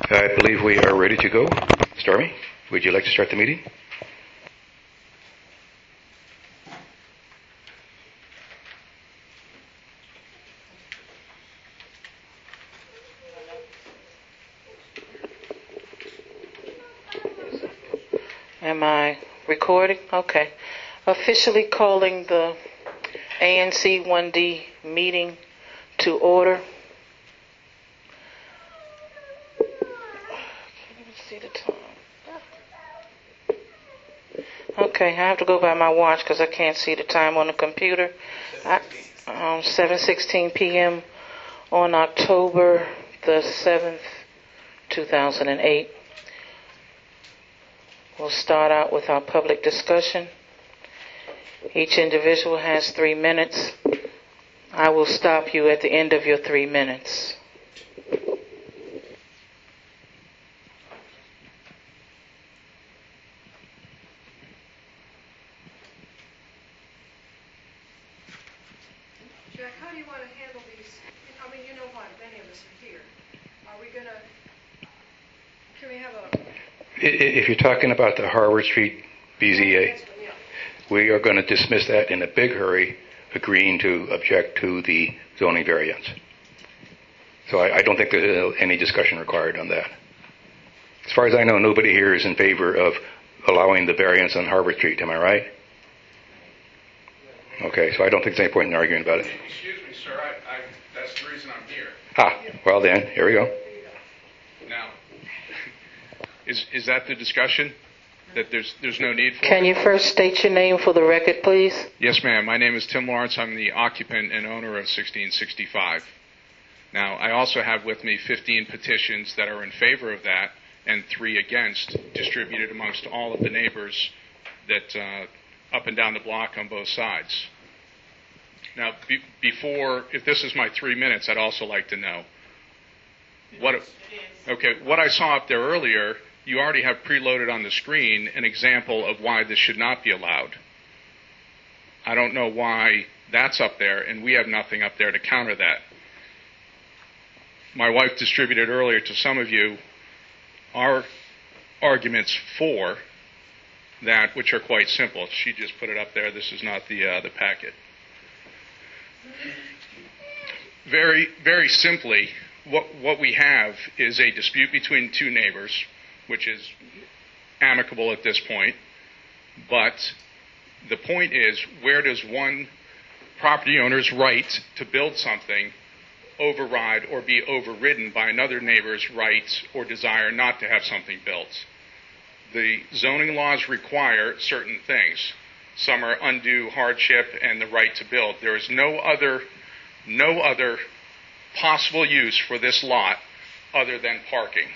I believe we are ready to go. Stormy, would you like to start the meeting? Am I recording? Okay. Officially calling the ANC 1D meeting to order. Can't even see the time. Okay, I have to go by my watch because I can't see the time on the computer. 7:16 p.m. on October the 7th, 2008. We'll start out with our public discussion. Each individual has 3 minutes. I will stop you at the end of your 3 minutes. Jack, how do you want to handle these? I mean, you know what, many of us are here. Are we going to, can we have a... If you're talking about the Harvard Street BZA, we are going to dismiss that in a big hurry, agreeing to object to the zoning variance. So I don't think there's any discussion required on that. As far as I know, nobody here is in favor of allowing the variance on Harvard Street. Am I right? Okay, so I don't think there's any point in arguing about it. Excuse me, sir. That's the reason I'm here. Well then, here we go. Now, is that the discussion? That there's no need for? Can you first state your name for the record, please? Yes, ma'am. My name is Tim Lawrence. I'm the occupant and owner of 1665. Now, I also have with me 15 petitions that are in favor of that and 3 against, distributed amongst all of the neighbors that up and down the block on both sides. Now, if this is my 3 minutes, I'd also like to know what I saw up there earlier. You already have preloaded on the screen an example of why this should not be allowed. I don't know why that's up there, and we have nothing up there to counter that. My wife distributed earlier to some of you our arguments for that, which are quite simple. She just put it up there. This is not the packet. Very, very simply, what we have is a dispute between 2 neighbors, which is amicable at this point. But the point is, where does one property owner's right to build something override or be overridden by another neighbor's right or desire not to have something built? The zoning laws require certain things. Some are undue hardship and the right to build. There is no other possible use for this lot other than parking.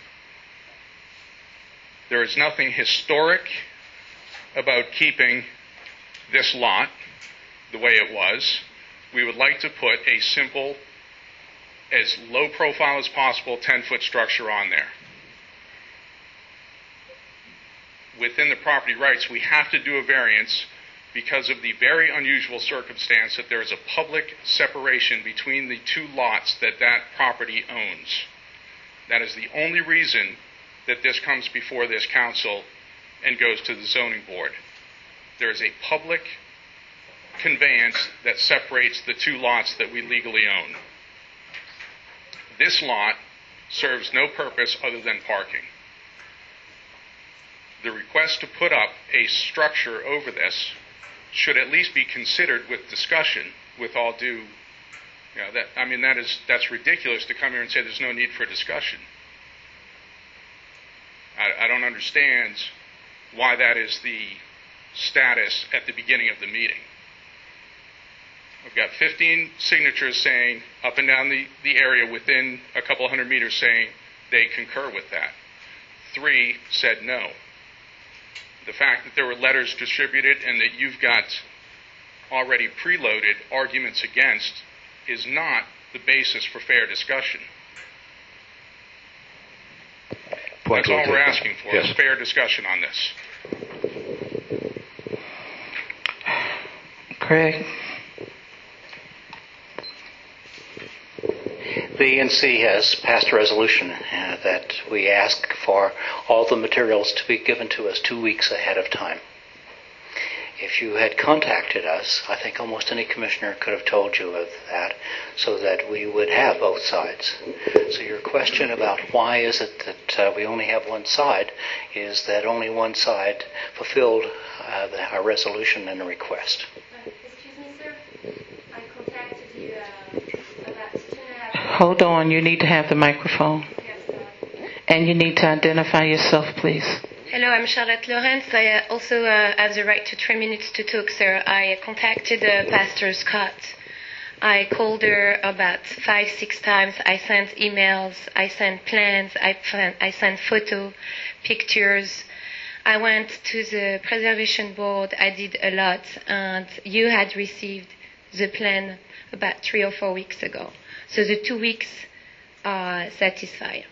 There is nothing historic about keeping this lot the way it was. We would like to put a simple, as low profile as possible, 10-foot structure on there. Within the property rights, we have to do a variance because of the very unusual circumstance that there is a public separation between the 2 lots that property owns. That is the only reason that this comes before this council and goes to the zoning board. There is a public conveyance that separates the 2 lots that we legally own. This lot serves no purpose other than parking. The request to put up a structure over this should at least be considered with discussion, with all due, that's ridiculous to come here and say there's no need for discussion. I don't understand why that is the status at the beginning of the meeting. We've got 15 signatures saying, up and down the area within a couple hundred meters, saying they concur with that. 3 said no. The fact that there were letters distributed and that you've got already preloaded arguments against is not the basis for fair discussion. That's all we're asking for, is fair discussion on this. Craig? The ENC has passed a resolution that we ask for all the materials to be given to us 2 weeks ahead of time. If you had contacted us, I think almost any commissioner could have told you of that so that we would have both sides. So your question about why is it that we only have one side is that only one side fulfilled our resolution and a request. Excuse me, sir. I contacted you about 2.5 Hold on, you need to have the microphone. And you need to identify yourself, please. Hello, I'm Charlotte Lawrence. I also have the right to 3 minutes to talk, sir. I contacted Pastor Scott. I called her about 5-6 times. I sent emails. I sent plans. I sent photo, pictures. I went to the preservation board. I did a lot, and you had received the plan about 3 or 4 weeks ago. So the 2 weeks are satisfied.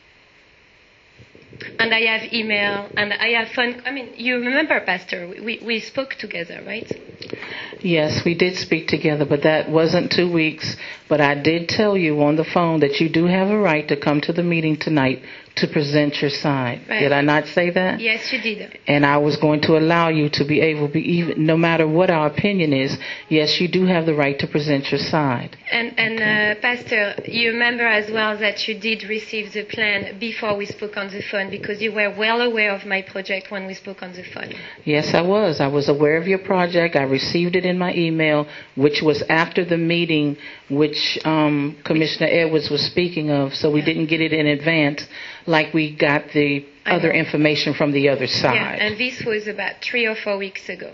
And I have email, and I have phone. I mean, you remember, Pastor, we spoke together, right? Yes, we did speak together, but that wasn't 2 weeks. But I did tell you on the phone that you do have a right to come to the meeting tonight to present your side. Right. Did I not say that? Yes, you did. And I was going to allow you to be able to be even, no matter what our opinion is, yes, you do have the right to present your side. And Okay. Pastor, you remember as well that you did receive the plan before we spoke on the phone because you were well aware of my project when we spoke on the phone. Yes, I was. I was aware of your project. I received it in my email, which was after the meeting which Commissioner Edwards was speaking of, so we didn't get it in advance like we got the other information from the other side. Yeah, and this was about 3 or 4 weeks ago.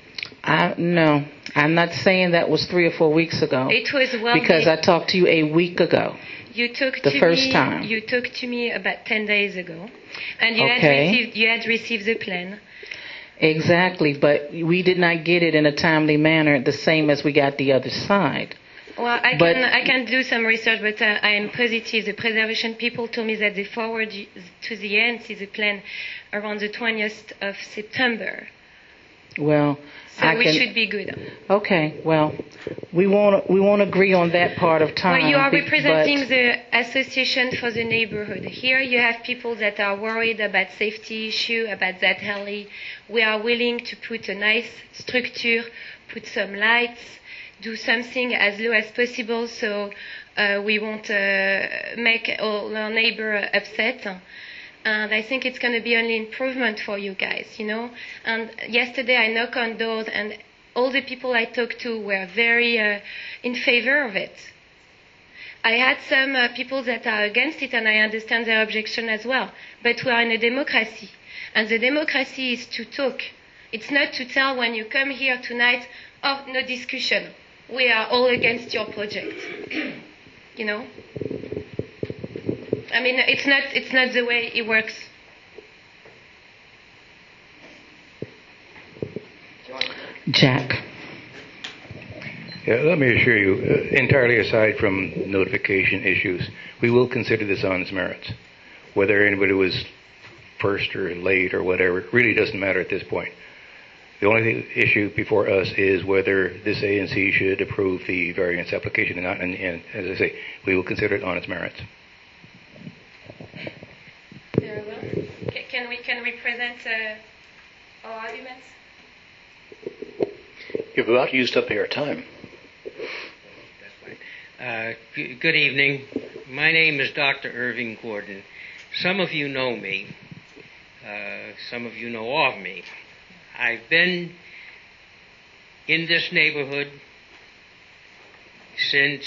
No, I'm not saying that was 3 or 4 weeks ago. It was well because I talked to you a week ago. You talked the to first me, time. You talked to me about 10 days ago, and Okay. you had received the plan. Exactly, but we did not get it in a timely manner, the same as we got the other side. Well, I can do some research, but I am positive. The preservation people told me that they forward to the ANC the plan around the 20th of September. Well, So we should be good. Okay, well, we won't agree on that part of time. Well, you are representing the Association for the Neighborhood. Here you have people that are worried about safety issue, about that alley. We are willing to put a nice structure, put some lights, do something as low as possible so we won't make all our neighbor upset. And I think it's going to be only improvement for you guys, you know. And yesterday I knocked on doors and all the people I talked to were very in favor of it. I had some people that are against it, and I understand their objection as well. But we are in a democracy, and the democracy is to talk. It's not to tell when you come here tonight, oh, no discussion. We are all against your project. You know? I mean, it's not the way it works. Jack. Yeah, let me assure you, entirely aside from notification issues, we will consider this on its merits. Whether anybody was first or late or whatever, it really doesn't matter at this point. The only issue before us is whether this ANC should approve the variance application or not, and as I say, we will consider it on its merits. Very well. Can we present our arguments? You've about used up your time. Good evening. My name is Dr. Irving Gordon. Some of you know me. Some of you know of me. I've been in this neighborhood since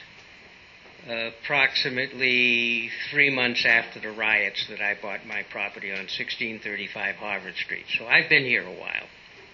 approximately 3 months after the riots that I bought my property on 1635 Harvard Street. So I've been here a while.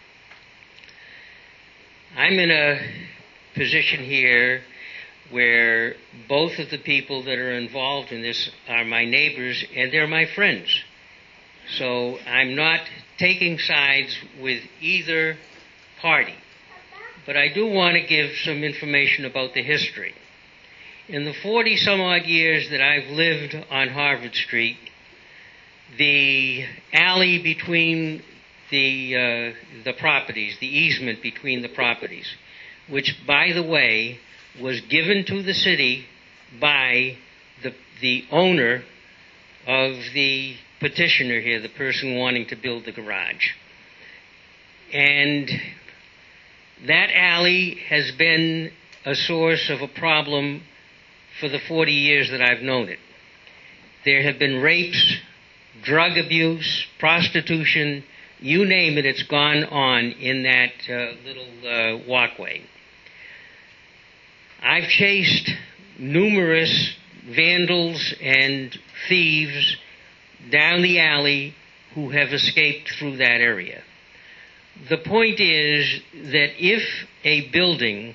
I'm in a position here where both of the people that are involved in this are my neighbors and they're my friends. So I'm not taking sides with either party. But I do want to give some information about the history. In the 40-some-odd years that I've lived on Harvard Street, the alley between the properties, the easement between the properties, which, by the way, was given to the city by the owner of the petitioner here, the person wanting to build the garage. And that alley has been a source of a problem for the 40 years that I've known it. There have been rapes, drug abuse, prostitution, you name it, it's gone on in that little walkway. I've chased numerous vandals and thieves down the alley who have escaped through that area. The point is that if a building,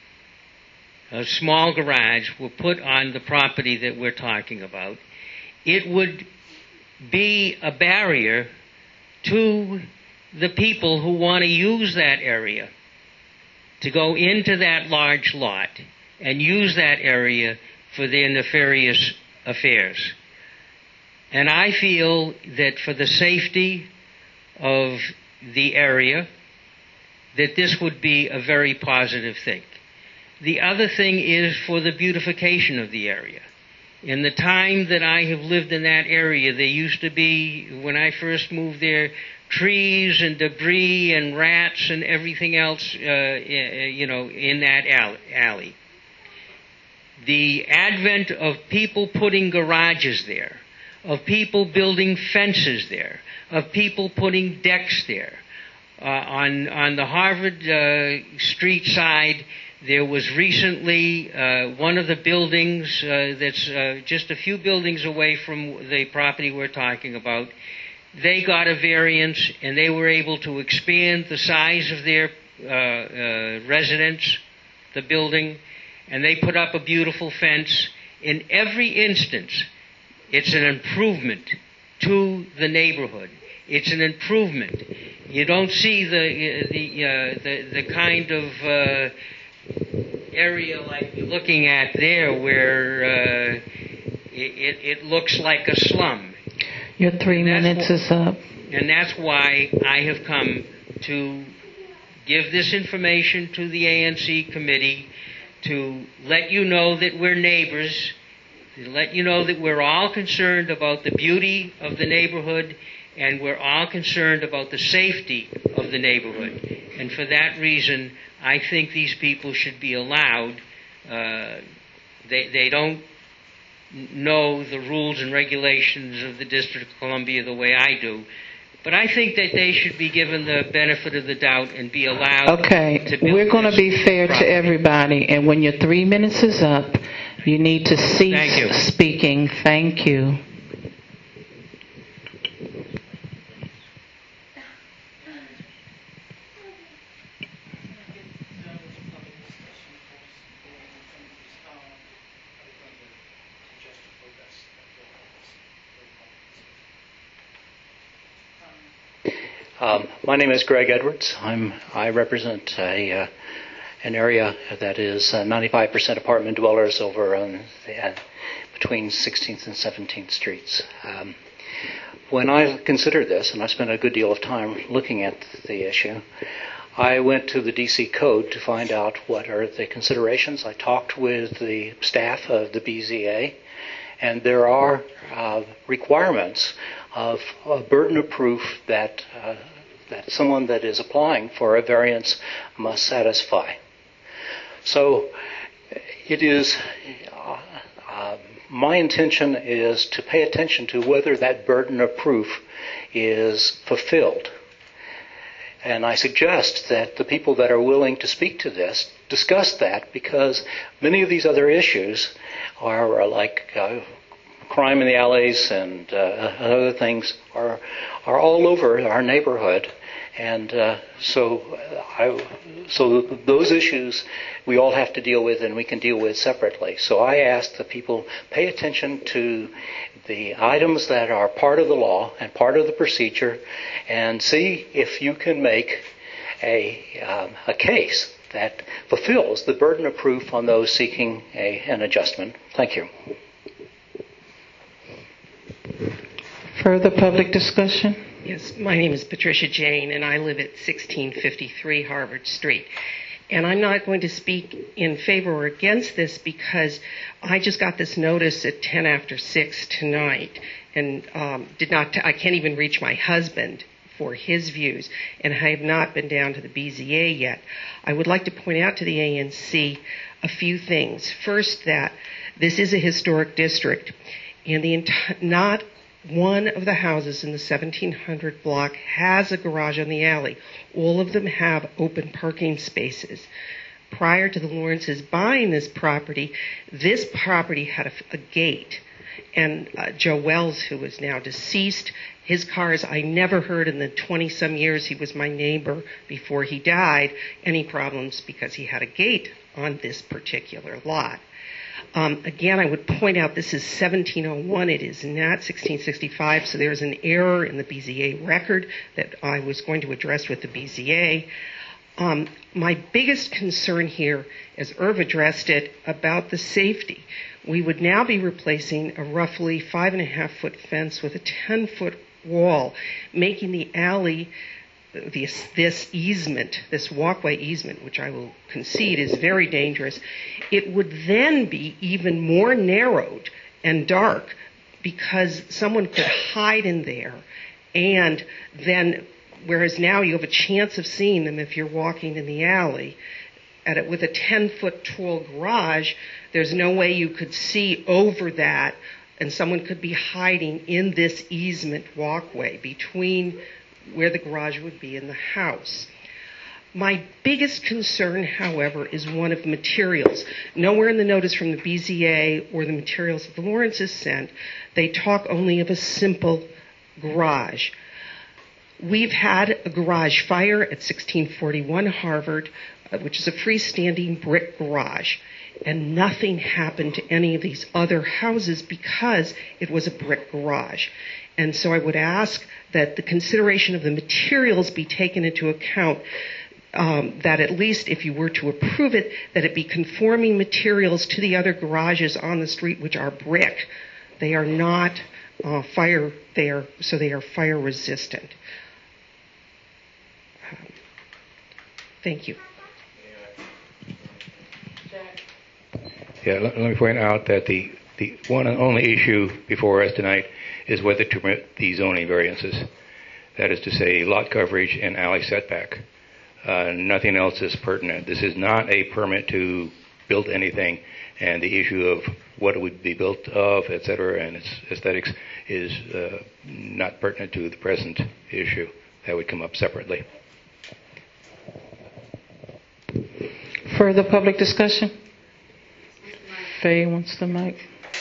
a small garage, were put on the property that we're talking about, it would be a barrier to the people who want to use that area to go into that large lot and use that area for their nefarious affairs. And I feel that for the safety of the area, that this would be a very positive thing. The other thing is for the beautification of the area. In the time that I have lived in that area, there used to be, when I first moved there, trees and debris and rats and everything else, in that alley. The advent of people putting garages there, of people building fences there, of people putting decks there. On the Harvard Street side, there was recently one of the buildings that's just a few buildings away from the property we're talking about. They got a variance and they were able to expand the size of their residence, the building, and they put up a beautiful fence. In every instance, it's an improvement to the neighborhood. It's an improvement. You don't see the kind of area like you're looking at there where it looks like a slum. Your 3 minutes is up. And that's why I have come to give this information to the ANC committee, to let you know that we're neighbors, to let you know that we're all concerned about the beauty of the neighborhood, and we're all concerned about the safety of the neighborhood. And for that reason, I think these people should be allowed. They don't know the rules and regulations of the District of Columbia the way I do, but I think that they should be given the benefit of the doubt and be allowed to build. We're going to be fair to everybody, and when your 3 minutes is up, you need to cease speaking. Thank you. My name is Greg Edwards. I represent an area that is 95% apartment dwellers over on between 16th and 17th Streets. When I considered this, and I spent a good deal of time looking at the issue, I went to the DC Code to find out what are the considerations. I talked with the staff of the BZA, and there are requirements of a burden of proof that someone that is applying for a variance must satisfy. So it is my intention is to pay attention to whether that burden of proof is fulfilled. And I suggest that the people that are willing to speak to this discuss that, because many of these other issues are like crime in the alleys and other things are all over our neighborhood, and so those issues we all have to deal with, and we can deal with separately. So I ask that people pay attention to the items that are part of the law and part of the procedure, and see if you can make a case that fulfills the burden of proof on those seeking an adjustment. Thank you. Further public discussion? Yes, my name is Patricia Jane, and I live at 1653 Harvard Street. And I'm not going to speak in favor or against this because I just got this notice at 10 after 6 tonight and I can't even reach my husband for his views, and I have not been down to the BZA yet. I would like to point out to the ANC a few things. First, that this is a historic district, and not one of the houses in the 1700 block has a garage on the alley. All of them have open parking spaces. Prior to the Lawrences buying this property had a gate. And Joe Wells, who is now deceased, his cars, I never heard in the 20-some years he was my neighbor before he died, any problems because he had a gate on this particular lot. Again, I would point out this is 1701. It is not 1665, so there's an error in the BZA record that I was going to address with the BZA. My biggest concern here, as Irv addressed it, about the safety. We would now be replacing a roughly 5.5-foot fence with a 10-foot wall, making the alley, this easement, this walkway easement, which I will concede is very dangerous. It would then be even more narrowed and dark because someone could hide in there, and then, whereas now you have a chance of seeing them if you're walking in the alley. With a 10-foot tall garage, there's no way you could see over that, and someone could be hiding in this easement walkway between where the garage would be and the house. My biggest concern, however, is one of materials. Nowhere in the notice from the BZA or the materials that the Lawrences sent, they talk only of a simple garage. We've had a garage fire at 1641 Harvard, which is a freestanding brick garage, and nothing happened to any of these other houses because it was a brick garage. And so I would ask that the consideration of the materials be taken into account, that at least if you were to approve it, that it be conforming materials to the other garages on the street, which are brick. They are not fire resistant. Thank you. Yeah, let me point out that the one and only issue before us tonight is whether to permit the zoning variances. That is to say, lot coverage and alley setback. Nothing else is pertinent. This is not a permit to build anything, and the issue of what it would be built of, etc., and its aesthetics is not pertinent to the present issue. That would come up separately. Further public discussion? Faye wants the mic.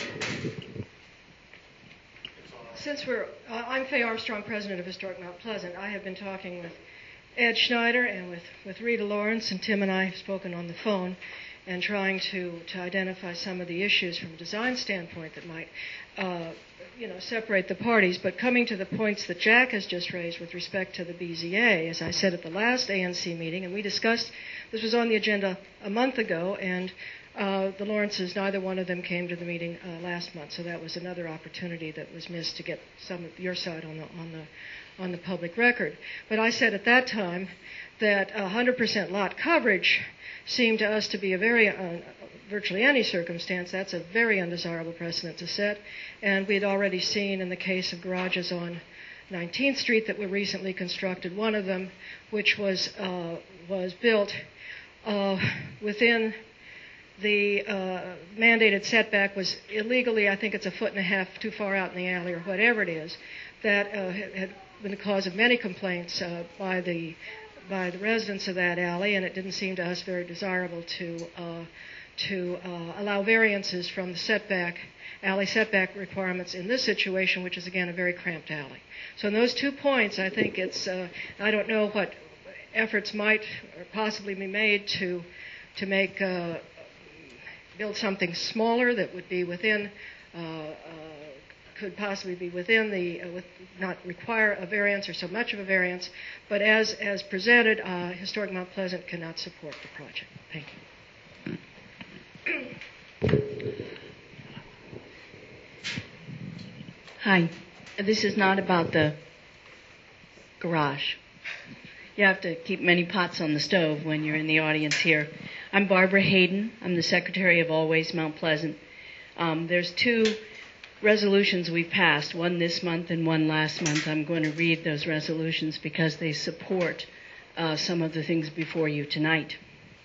Since I'm Faye Armstrong, president of Historic Mount Pleasant. I have been talking with Ed Schneider and with Rita Lawrence, and Tim and I have spoken on the phone and trying to identify some of the issues from a design standpoint that might separate the parties. But coming to the points that Jack has just raised with respect to the BZA, as I said at the last ANC meeting, and we discussed, this was on the agenda a month ago, and the Lawrences, neither one of them came to the meeting last month, so that was another opportunity that was missed to get some of your side on the public record. But I said at that time that 100% lot coverage seemed to us to be a very, virtually any circumstance, that's a very undesirable precedent to set. And we had already seen in the case of garages on 19th Street that were recently constructed, one of them which was built within the mandated setback was illegally, I think it's 1.5 feet too far out in the alley or whatever it is, that had been the cause of many complaints by the residents of that alley, and it didn't seem to us very desirable to allow variances from the alley setback requirements in this situation, which is again a very cramped alley. So in those 2 points, I think it's I don't know what efforts might possibly be made to make build something smaller that would be within, could possibly be within not require a variance or so much of a variance, but as presented, Historic Mount Pleasant cannot support the project. Thank you. Hi. This is not about the garage. You have to keep many pots on the stove when you're in the audience here. I'm Barbara Hayden. I'm the secretary of Always Mount Pleasant. There's 2 resolutions we've passed, one this month and one last month. I'm going to read those resolutions because they support some of the things before you tonight.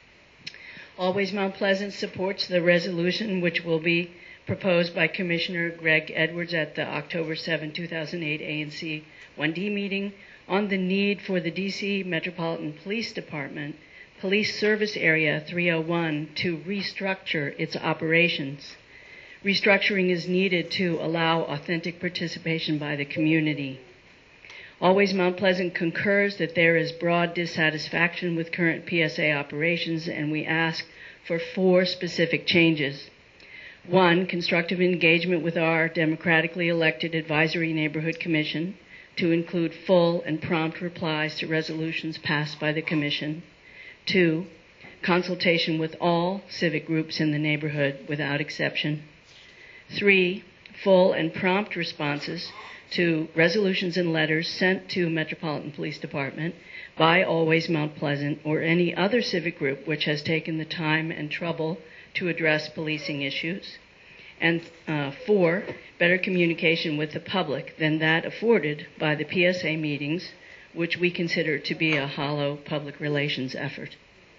Always Mount Pleasant supports the resolution which will be proposed by Commissioner Greg Edwards at the October 7, 2008 ANC 1D meeting on the need for the D.C. Metropolitan Police Department Police Service Area 301 to restructure its operations. Restructuring is needed to allow authentic participation by the community. Always Mount Pleasant concurs that there is broad dissatisfaction with current PSA operations, and we ask for 4 specific changes. 1, constructive engagement with our democratically elected Advisory Neighborhood Commission to include full and prompt replies to resolutions passed by the Commission. 2, consultation with all civic groups in the neighborhood without exception. 3, full and prompt responses to resolutions and letters sent to Metropolitan Police Department by Always Mount Pleasant or any other civic group which has taken the time and trouble to address policing issues. And 4, better communication with the public than that afforded by the PSA meetings, which we consider to be a hollow public relations effort.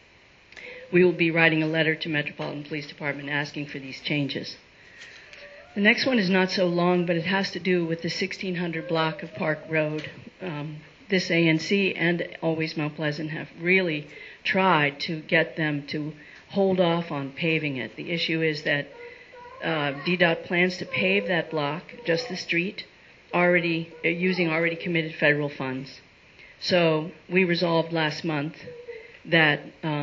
We will be writing a letter to Metropolitan Police Department asking for these changes. The next one is not so long, but it has to do with the 1600 block of Park Road. This ANC and Always Mount Pleasant have really tried to get them to hold off on paving it. The issue is that DDOT plans to pave that block, just the street, using already committed federal funds. So we resolved last month that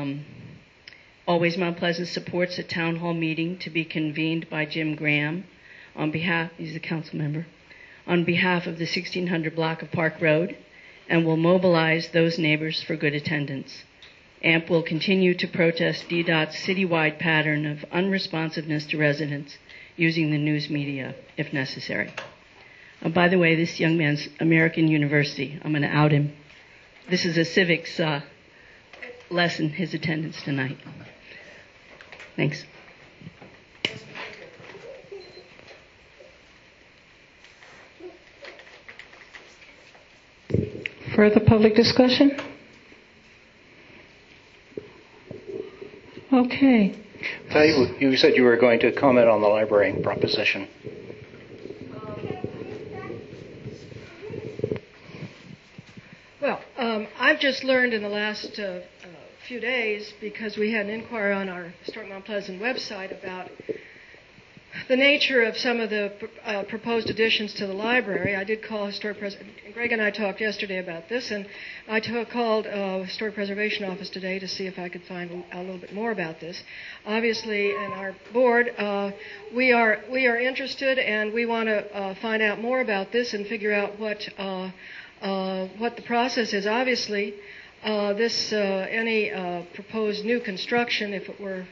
Always Mount Pleasant supports a town hall meeting to be convened by Jim Graham on behalf, he's a council member, on behalf of the 1600 block of Park Road, and will mobilize those neighbors for good attendance. AMP will continue to protest DDOT's citywide pattern of unresponsiveness to residents using the news media if necessary. By the way, this young man's American University. I'm going to out him. This is a civics lesson, his attendance tonight. Thanks. Further public discussion? Okay. You said you were going to comment on the library proposition. Well, I've just learned in the last few days, because we had an inquiry on our Historic Mount Pleasant website about the nature of some of the proposed additions to the library. I did call Historic Preservation. Greg and I talked yesterday about this, and I called Historic Preservation Office today to see if I could find a little bit more about this. Obviously, in our board, we are interested, and we want to find out more about this and figure out what the process is. Obviously, any proposed new construction, if it were,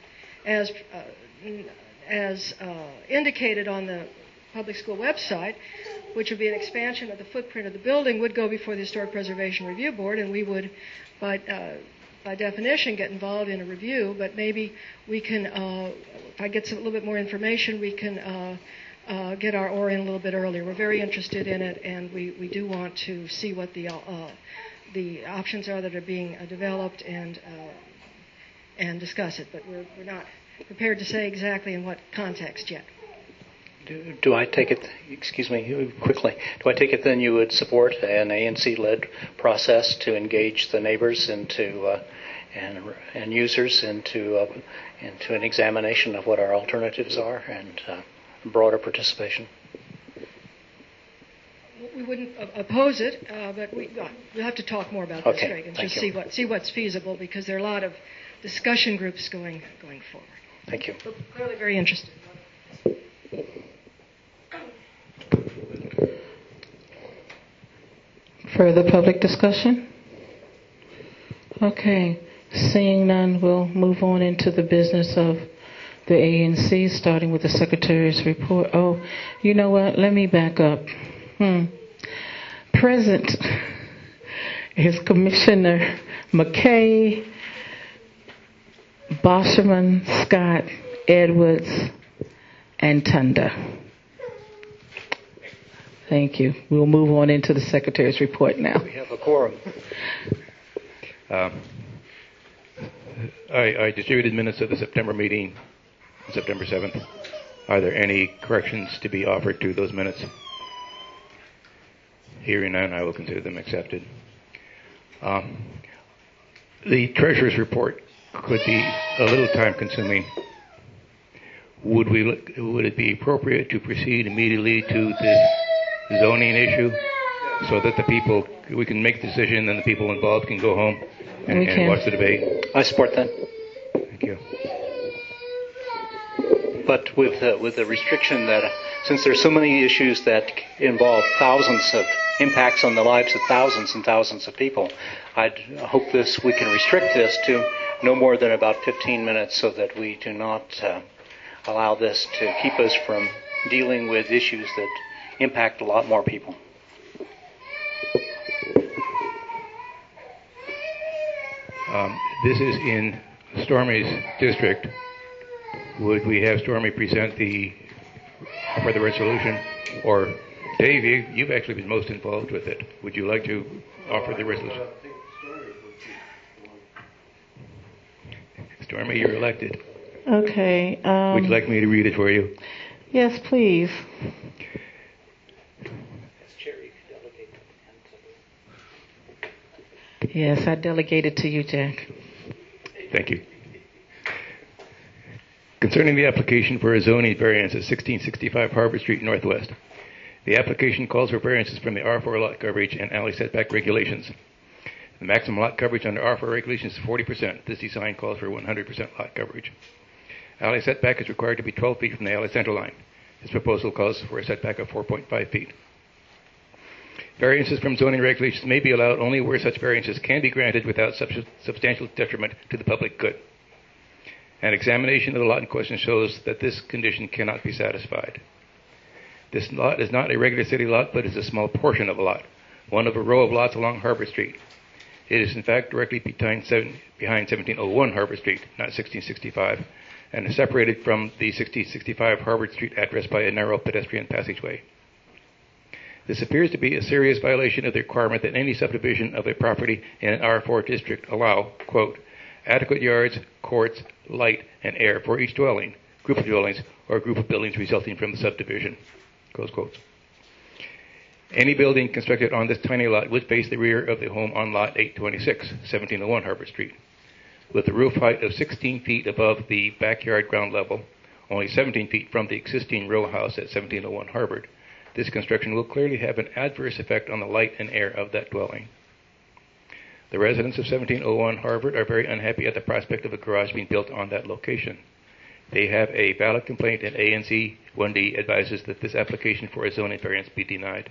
as indicated on the public school website, which would be an expansion of the footprint of the building, would go before the Historic Preservation Review Board, and we would, by definition, get involved in a review. But maybe we can, if I get a little bit more information, we can get our oar in a little bit earlier. We're very interested in it, and we do want to see what the options are that are being developed and discuss it. But we're not prepared to say exactly in what context yet. Do I take it, excuse me, quickly, do I take it then you would support an ANC-led process to engage the neighbors into and users into an examination of what our alternatives are and broader participation? We wouldn't oppose it, but we'll have to talk more about this, Greg, and just see what's feasible, because there are a lot of discussion groups going forward. Thank you. We're clearly very interested. Further public discussion? Okay. Seeing none, we'll move on into the business of the ANC, starting with the Secretary's report. Oh, you know what? Let me back up. Present is Commissioner McKay, Bosherman, Scott, Edwards, and Tunda. Thank you. We'll move on into the Secretary's report now. We have a quorum. I distributed minutes of the September meeting, September 7th. Are there any corrections to be offered to those minutes? Hearing none, I will consider them accepted. The Treasurer's report could be a little time-consuming. Would it be appropriate to proceed immediately to the zoning issue so that we can make the decision and the people involved can go home and watch the debate? I support that. Thank you. But with the restriction that since there's so many issues that involve thousands of impacts on the lives of thousands and thousands of people, I'd hope we can restrict this to no more than about 15 minutes so that we do not allow this to keep us from dealing with issues that impact a lot more people. This is in Stormy's district. Would we have Stormy present for the resolution? Or Dave, you've actually been most involved with it. Would you like to offer the resolution? Stormy, you're elected. Okay. Would you like me to read it for you? Yes, please. Yes, I delegate it to you, Jack. Thank you. Concerning the application for a zoning variance at 1665 Harvard Street Northwest. The application calls for variances from the R4 lot coverage and alley setback regulations. The maximum lot coverage under R4 regulations is 40%. This design calls for 100% lot coverage. Alley setback is required to be 12 feet from the alley center line. This proposal calls for a setback of 4.5 feet. Variances from zoning regulations may be allowed only where such variances can be granted without substantial detriment to the public good. An examination of the lot in question shows that this condition cannot be satisfied. This lot is not a regular city lot, but is a small portion of a lot, one of a row of lots along Harbor Street. It is in fact directly behind 1701 Harbor Street, not 1665, and is separated from the 1665 Harvard Street address by a narrow pedestrian passageway. This appears to be a serious violation of the requirement that any subdivision of a property in an R4 district allow, quote, adequate yards, courts, light, and air for each dwelling, group of dwellings, or group of buildings resulting from the subdivision, close quotes. Any building constructed on this tiny lot would face the rear of the home on lot 826, 1701 Harbor Street. With a roof height of 16 feet above the backyard ground level, only 17 feet from the existing row house at 1701 Harvard, this construction will clearly have an adverse effect on the light and air of that dwelling. The residents of 1701 Harvard are very unhappy at the prospect of a garage being built on that location. They have a valid complaint, and ANC 1D advises that this application for a zoning variance be denied.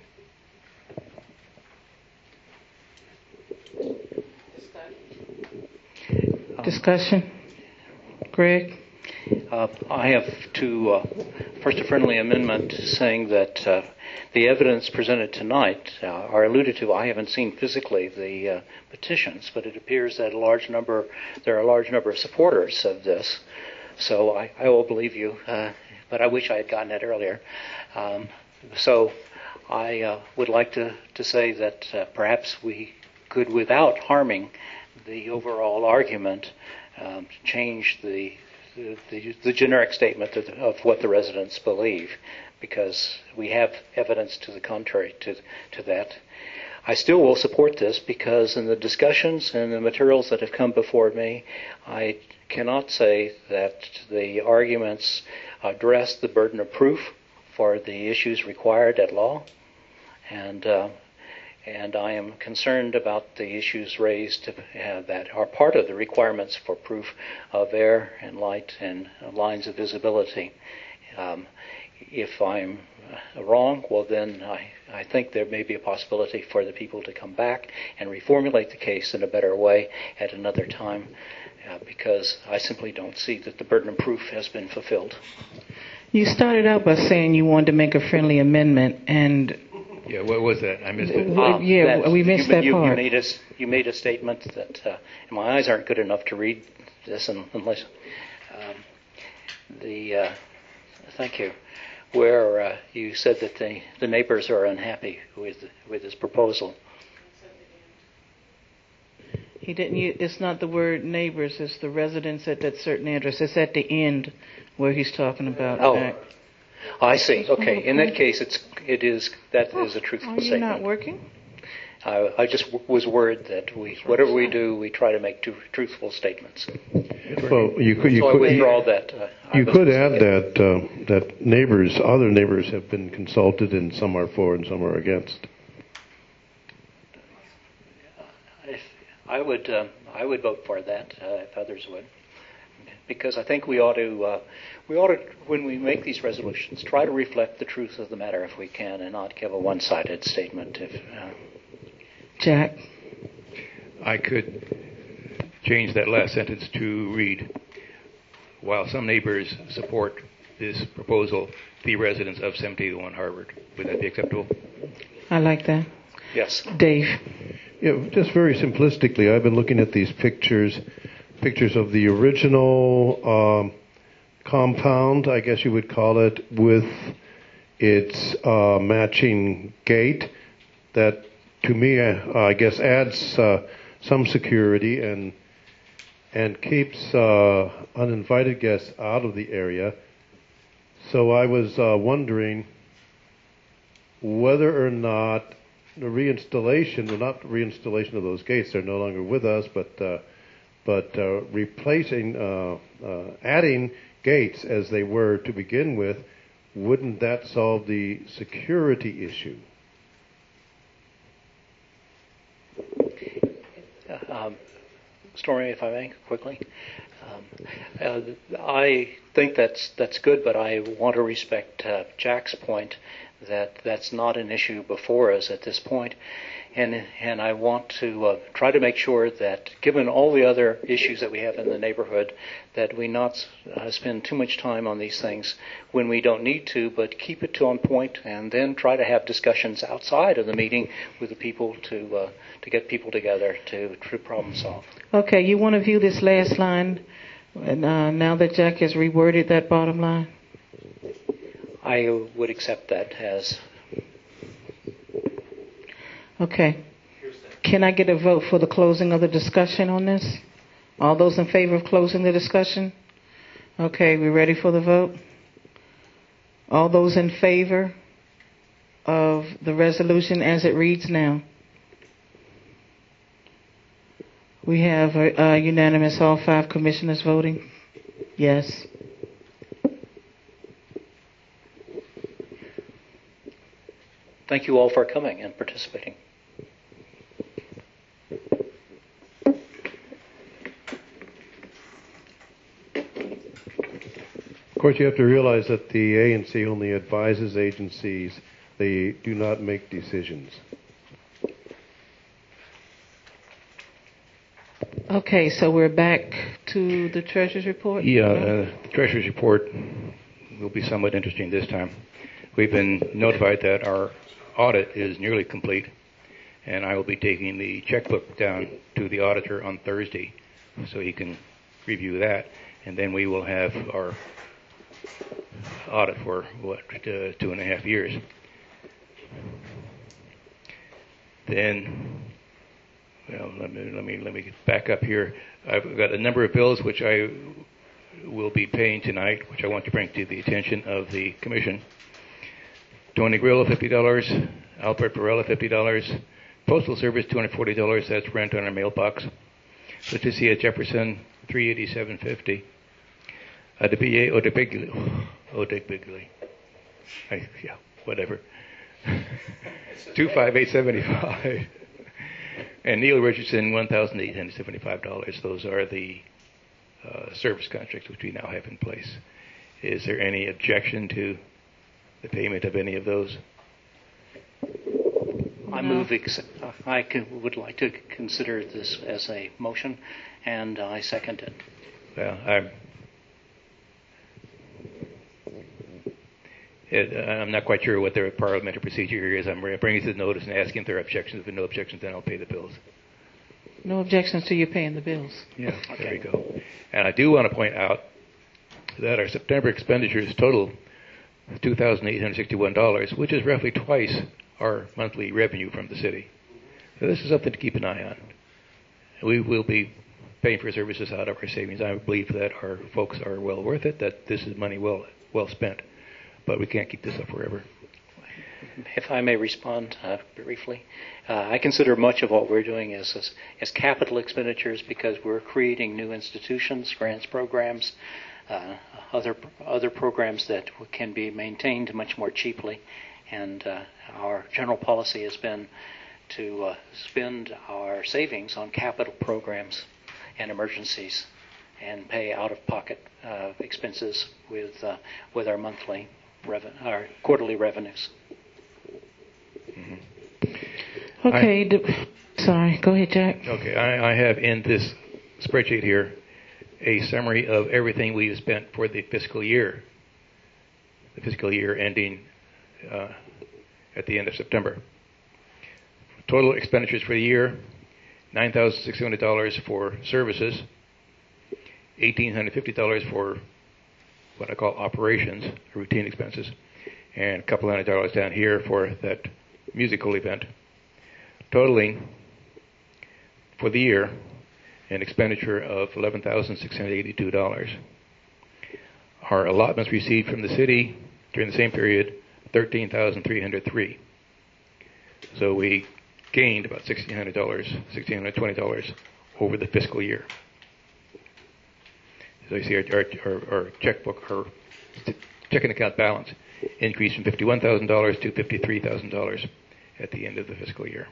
Discussion? Greg? I have first a friendly amendment saying that the evidence presented tonight are alluded to. I haven't seen physically the petitions, but it appears that there are a large number of supporters of this. So I will believe you, but I wish I had gotten it earlier. So I would like to say that perhaps we could, without harming the overall argument, change the generic statement of what the residents believe, because we have evidence to the contrary to that. I still will support this because in the discussions and the materials that have come before me, I cannot say that the arguments address the burden of proof for the issues required at law, and I am concerned about the issues raised that are part of the requirements for proof of air and light and lines of visibility. If I'm wrong, well then I think there may be a possibility for the people to come back and reformulate the case in a better way at another time, because I simply don't see that the burden of proof has been fulfilled. You started out by saying you wanted to make a friendly amendment, and Yeah, what was that? I missed it. We missed that part. You made a statement that my eyes aren't good enough to read this unless thank you, where you said that the neighbors are unhappy with this proposal. He didn't use, it's not the word neighbors, it's the residents at that certain address. It's at the end where he's talking about that. I see. Okay. In that case, that is a truthful statement. Are you not working? I just was worried that whatever we do, we try to make truthful statements. Well, I withdraw that. You could add that other neighbors have been consulted, and some are for and some are against. I would vote for that if others would, because I think we ought to when we make these resolutions try to reflect the truth of the matter if we can, and not give a one-sided statement. Jack, I could change that last sentence to read: while some neighbors support this proposal, the residents of 781 Harvard. Would that be acceptable? I like that. Yes. Dave. Yeah, just very simplistically, I've been looking at these pictures of the original compound, I guess you would call it, with its matching gate. That, to me, I guess adds some security and keeps uninvited guests out of the area. So I was wondering whether or not the reinstallation, well, not reinstallation of those gates, they're no longer with us, but replacing, adding gates as they were to begin with, wouldn't that solve the security issue? Story, if I may, quickly. I think that's good, but I want to respect Jack's point that that's not an issue before us at this point, and I want to try to make sure that, given all the other issues that we have in the neighborhood, that we not spend too much time on these things when we don't need to, but keep it on point, and then try to have discussions outside of the meeting with the people to get people together to problem solve. Okay, you want to view this last line, and now that Jack has reworded that bottom line? I would accept that as... Okay. Can I get a vote for the closing of the discussion on this? All those in favor of closing the discussion? Okay, we ready for the vote? All those in favor of the resolution as it reads now? We have a unanimous, all 5 commissioners voting yes. Thank you all for coming and participating. Of course, you have to realize that the ANC only advises agencies. They do not make decisions. Okay, so we're back to the Treasurer's report? Yeah, the Treasurer's report will be somewhat interesting this time. We've been notified that our audit is nearly complete, and I will be taking the checkbook down to the auditor on Thursday so he can review that, and then we will have our audit for 2.5 years. Then, well, let me get back up here. I've got a number of bills which I will be paying tonight, which I want to bring to the attention of the Commission. Tony Grillo, $50. Albert Varela, $50. Postal Service, $240. That's rent on our mailbox. Leticia Jefferson, $387.50. Adebeye Odegbigli. Yeah, whatever. $258.75. And Neil Richardson, $1,875. Those are the service contracts which we now have in place. Is there any objection to the payment of any of those? I would like to consider this as a motion, and I second it. Well, I'm not quite sure what their parliamentary procedure here is. I'm bringing to the notice and asking if there are objections. If there are no objections, then I'll pay the bills. No objections to you paying the bills. Yeah, there we go. And I do want to point out that our September expenditures total $2,861, which is roughly twice our monthly revenue from the city. So this is something to keep an eye on. We will be paying for services out of our savings. I believe that our folks are well worth it, that this is money well spent. But we can't keep this up forever. If I may respond briefly, I consider much of what we're doing as capital expenditures because we're creating new institutions, grants programs, other programs that can be maintained much more cheaply. And our general policy has been to spend our savings on capital programs and emergencies and pay out-of-pocket expenses with our our quarterly revenues. Mm-hmm. Okay. Sorry. Go ahead, Jack. Okay. I have in this spreadsheet here a summary of everything we've spent for the fiscal year. The fiscal year ending at the end of September. Total expenditures for the year, $9,600 for services, $1,850 for what I call operations, routine expenses, and a couple $100 down here for that musical event, totaling for the year an expenditure of $11,682. Our allotments received from the city during the same period, $13,303. So we gained about $1,620 over the fiscal year. So you see our checkbook, our checking account balance increased from $51,000 to $53,000 at the end of the fiscal year.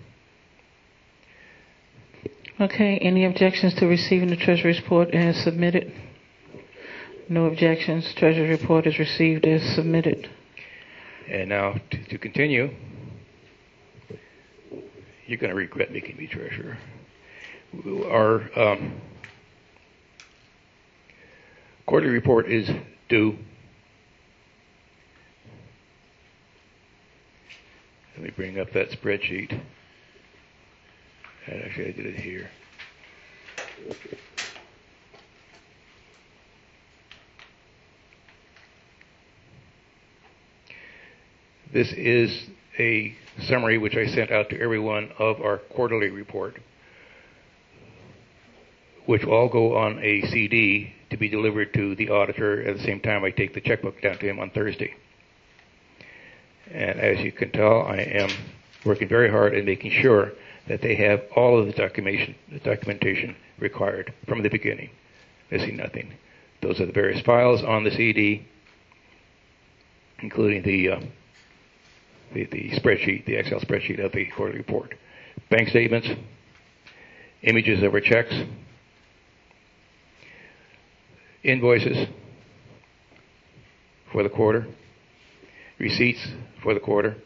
Okay. Any objections to receiving the Treasury report as submitted? No objections. Treasury report is received as submitted. And now to continue, you're going to regret making me treasurer. Our quarterly report is due. Let me bring up that spreadsheet. Actually, I did it here. This is a summary which I sent out to everyone of our quarterly report, which will all go on a CD to be delivered to the auditor at the same time I take the checkbook down to him on Thursday. And as you can tell, I am working very hard at making sure that they have all of the documentation required from the beginning, missing nothing. Those are the various files on the CD, including the spreadsheet, the Excel spreadsheet of the quarterly report. Bank statements, images of our checks, invoices for the quarter, receipts for the quarter,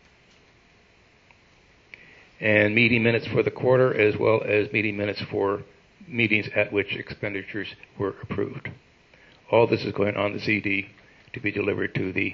and meeting minutes for the quarter, as well as meeting minutes for meetings at which expenditures were approved. All this is going on the CD to be delivered to the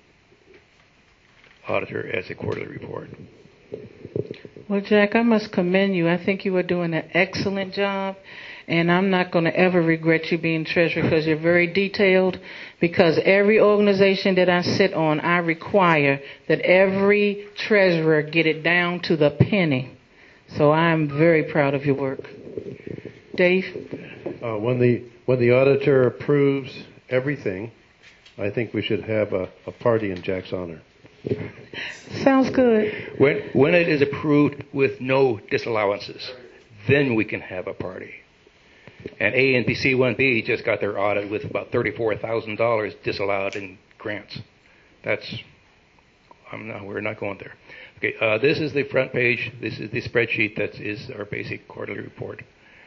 auditor as a quarterly report. Well, Jack, I must commend you. I think you are doing an excellent job, and I'm not going to ever regret you being treasurer because you're very detailed. Because every organization that I sit on, I require that every treasurer get it down to the penny. So I'm very proud of your work. Dave? When the auditor approves everything, I think we should have a party in Jack's honor. Sounds good. When it is approved with no disallowances, then we can have a party. And A and B, C1B just got their audit with about $34,000 disallowed in grants. We're not going there. Okay, this is the front page. This is the spreadsheet that is our basic quarterly report.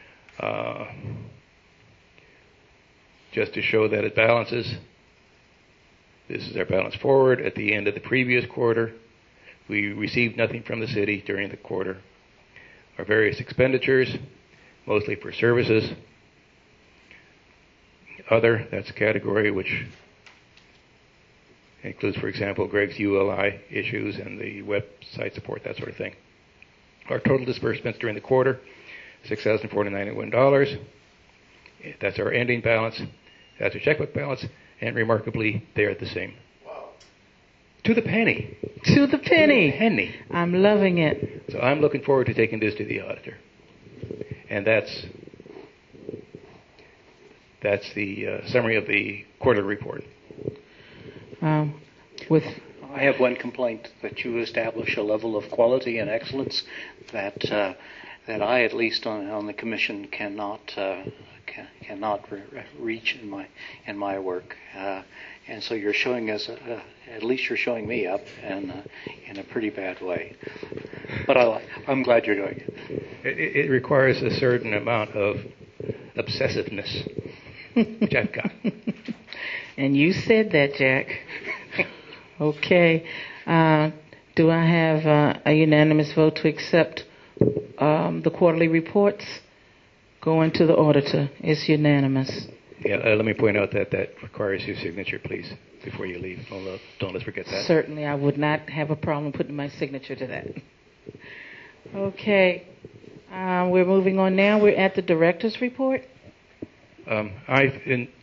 Just to show that it balances. This is our balance forward at the end of the previous quarter. We received nothing from the city during the quarter. Our various expenditures, mostly for services. Other, that's a category which It includes, for example, Greg's ULI issues and the website support, that sort of thing. Our total disbursements during the quarter, $6,491. That's our ending balance. That's our checkbook balance. And remarkably, they are the same. Wow. To the penny. To the penny. To the penny. I'm loving it. So I'm looking forward to taking this to the auditor. And that's the summary of the quarterly report. With I have one complaint, that you establish a level of quality and excellence that I, at least on the commission, cannot reach in my work. And so you're showing us, at least you're showing me up, and in a pretty bad way. But I'm glad you're doing it. It requires a certain amount of obsessiveness, which I've got. And you said that, Jack. Okay. Do I have a unanimous vote to accept the quarterly reports going to the auditor? It's unanimous. Yeah, let me point out that requires your signature, please, before you leave. Don't let's forget that. Certainly, I would not have a problem putting my signature to that. Okay. We're moving on now. We're at the director's report. I've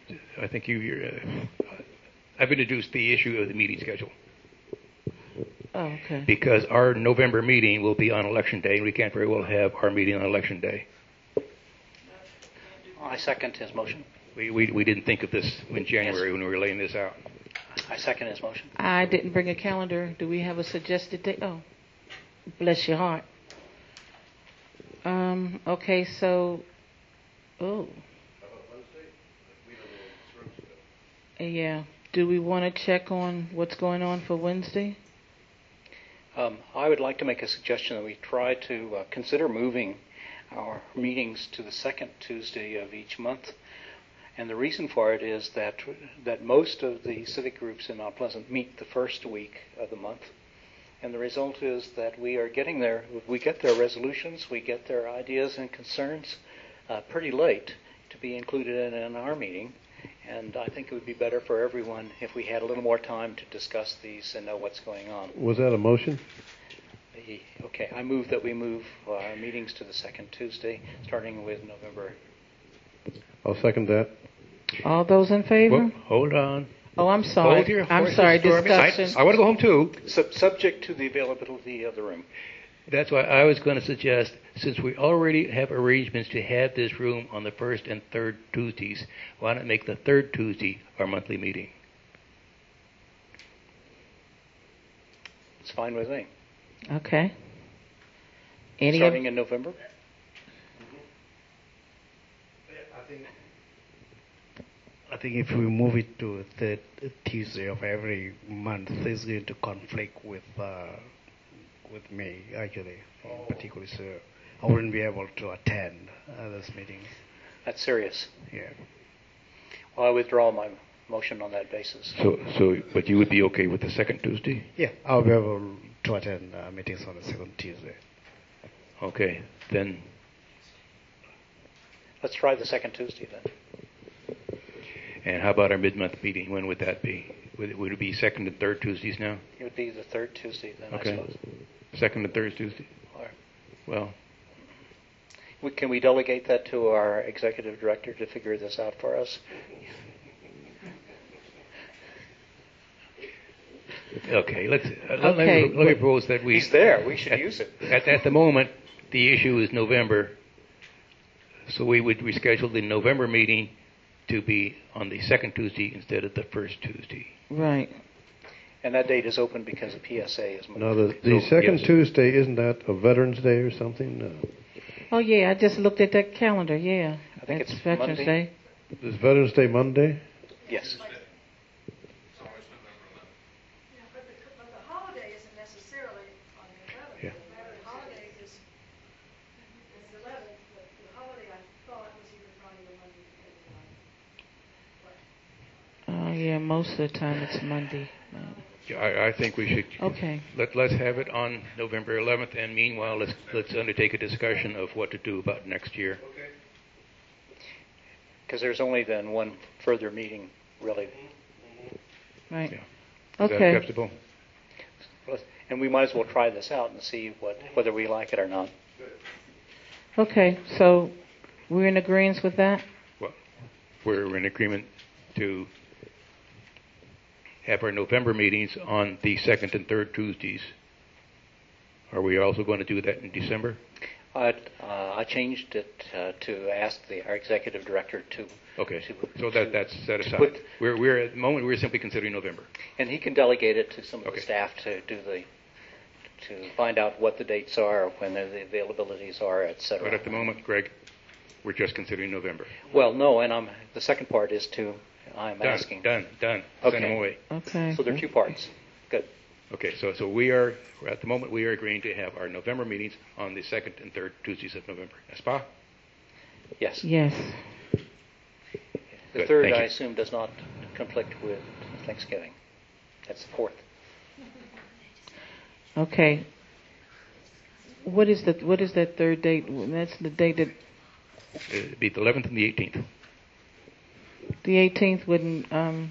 introduced the issue of the meeting schedule. Oh, okay. Because our November meeting will be on Election Day, and we can't very well have our meeting on Election Day. I second his motion. We didn't think of this in January when we were laying this out. I second his motion. I didn't bring a calendar. Do we have a suggested date? Oh, bless your heart. Okay, so, yeah. Do we want to check on what's going on for Wednesday? I would like to make a suggestion that we try to consider moving our meetings to the second Tuesday of each month. And the reason for it is that most of the civic groups in Mount Pleasant meet the first week of the month. And the result is that we get their resolutions, we get their ideas and concerns pretty late to be included in our meeting. And I think it would be better for everyone if we had a little more time to discuss these and know what's going on. Was that a motion? Okay, I move that we move our meetings to the second Tuesday, starting with November. I'll second that. All those in favor? Well, hold on. Oh, I'm sorry. Hold your I'm horses, sorry. Stormy. Discussion. I want to go home too. Subject to the availability of the room. That's why I was going to suggest, since we already have arrangements to have this room on the first and third Tuesdays, why not make the third Tuesday our monthly meeting? It's fine with me. Okay. Starting in November? I think if we move it to the Tuesday of every month, it's going to conflict with me, actually, particularly, so I wouldn't be able to attend this meeting. That's serious. Yeah. Well, I withdraw my motion on that basis. But you would be okay with the second Tuesday? Yeah, I'll be able to attend meetings on the second Tuesday. Okay, then. Let's try the second Tuesday then. And how about our mid-month meeting? When would that be? Would it be second and third Tuesdays now? It would be the third Tuesday then, okay. I suppose. Second and third Tuesday? Well. Can we delegate that to our executive director to figure this out for us? Okay, let me propose that we... He's there. We should use it. At the moment, the issue is November. So we would reschedule the November meeting to be on the second Tuesday instead of the first Tuesday. Right. And that date is open because the PSA is moved. Now, the second Tuesday, isn't that a Veterans Day or something? No. Oh, yeah, I just looked at that calendar, yeah. I think it's Monday. Veterans Day. Is Veterans Day Monday? Yes. Yeah, most of the time it's Monday. I think we should. Okay. Let's have it on November 11th, and meanwhile, let's undertake a discussion of what to do about next year. Okay. Because there's only then one further meeting, really. Right. Yeah. Is that Okay. acceptable? And we might as well try this out and see whether we like it or not. Okay, so we're in agreement with that? Well, we're in agreement to have our November meetings on the second and third Tuesdays. Are we also going to do that in December? I changed it to ask our executive director to. Okay, to- so that's set aside. put- We're at the moment we're simply considering November. And he can delegate it to some of Okay. the staff to find out what the dates are, when the availabilities are, et cetera. But at the moment, Greg, we're just considering November. Well, no, and the second part is I'm Done. asking. Done. Okay. Send them away. Okay. So there are two parts. Good. Okay, so we are at the moment we are agreeing to have our November meetings on the second and third Tuesdays of November. N'est-ce pas? Yes. Yes. The Good, third, thank I you. assume, does not conflict with Thanksgiving. That's the fourth. Okay. What is that third date? That's the date that It'd be the 11th and the 18th. the 18th wouldn't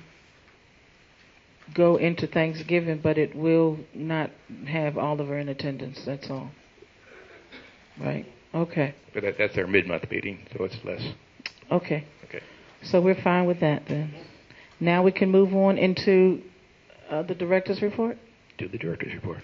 go into Thanksgiving, but it will not have Oliver in attendance. That's all. Right. Okay. But that's our mid-month meeting, so it's less. Okay. Okay. So we're fine with that then. Now we can move on into the director's report. To the director's report.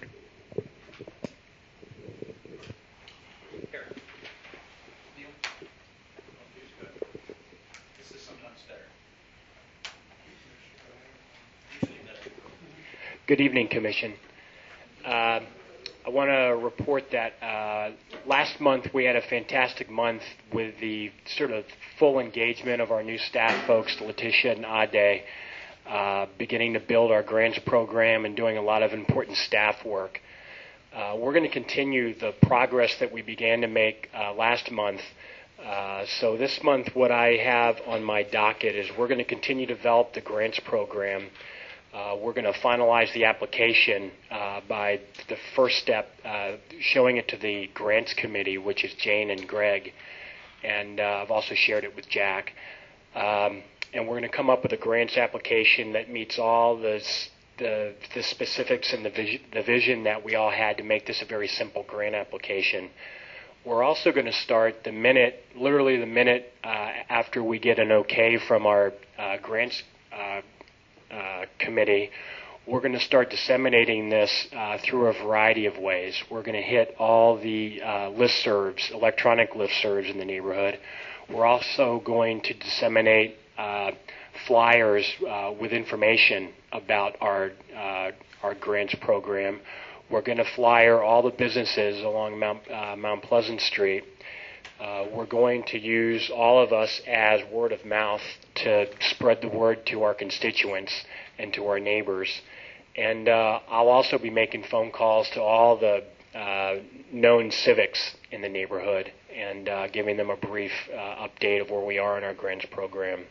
Good evening, Commission. I want to report that last month we had a fantastic month with the sort of full engagement of our new staff folks, Letitia and Ade, beginning to build our grants program and doing a lot of important staff work. We're going to continue the progress that we began to make last month. So this month what I have on my docket is we're going to continue to develop the grants program. We're going to finalize the application by the first step, showing it to the grants committee, which is Jane and Greg, and I've also shared it with Jack. And we're going to come up with a grants application that meets all the specifics and the vision that we all had to make this a very simple grant application. We're also going to start literally the minute after we get an okay from our grants committee, we're going to start disseminating this through a variety of ways. We're going to hit all the listservs, electronic listservs in the neighborhood. We're also going to disseminate flyers with information about our grants program. We're going to flyer all the businesses along Mount Pleasant Street. We're going to use all of us as word of mouth to spread the word to our constituents and to our neighbors. And I'll also be making phone calls to all the known civics in the neighborhood and giving them a brief update of where we are in our grants program.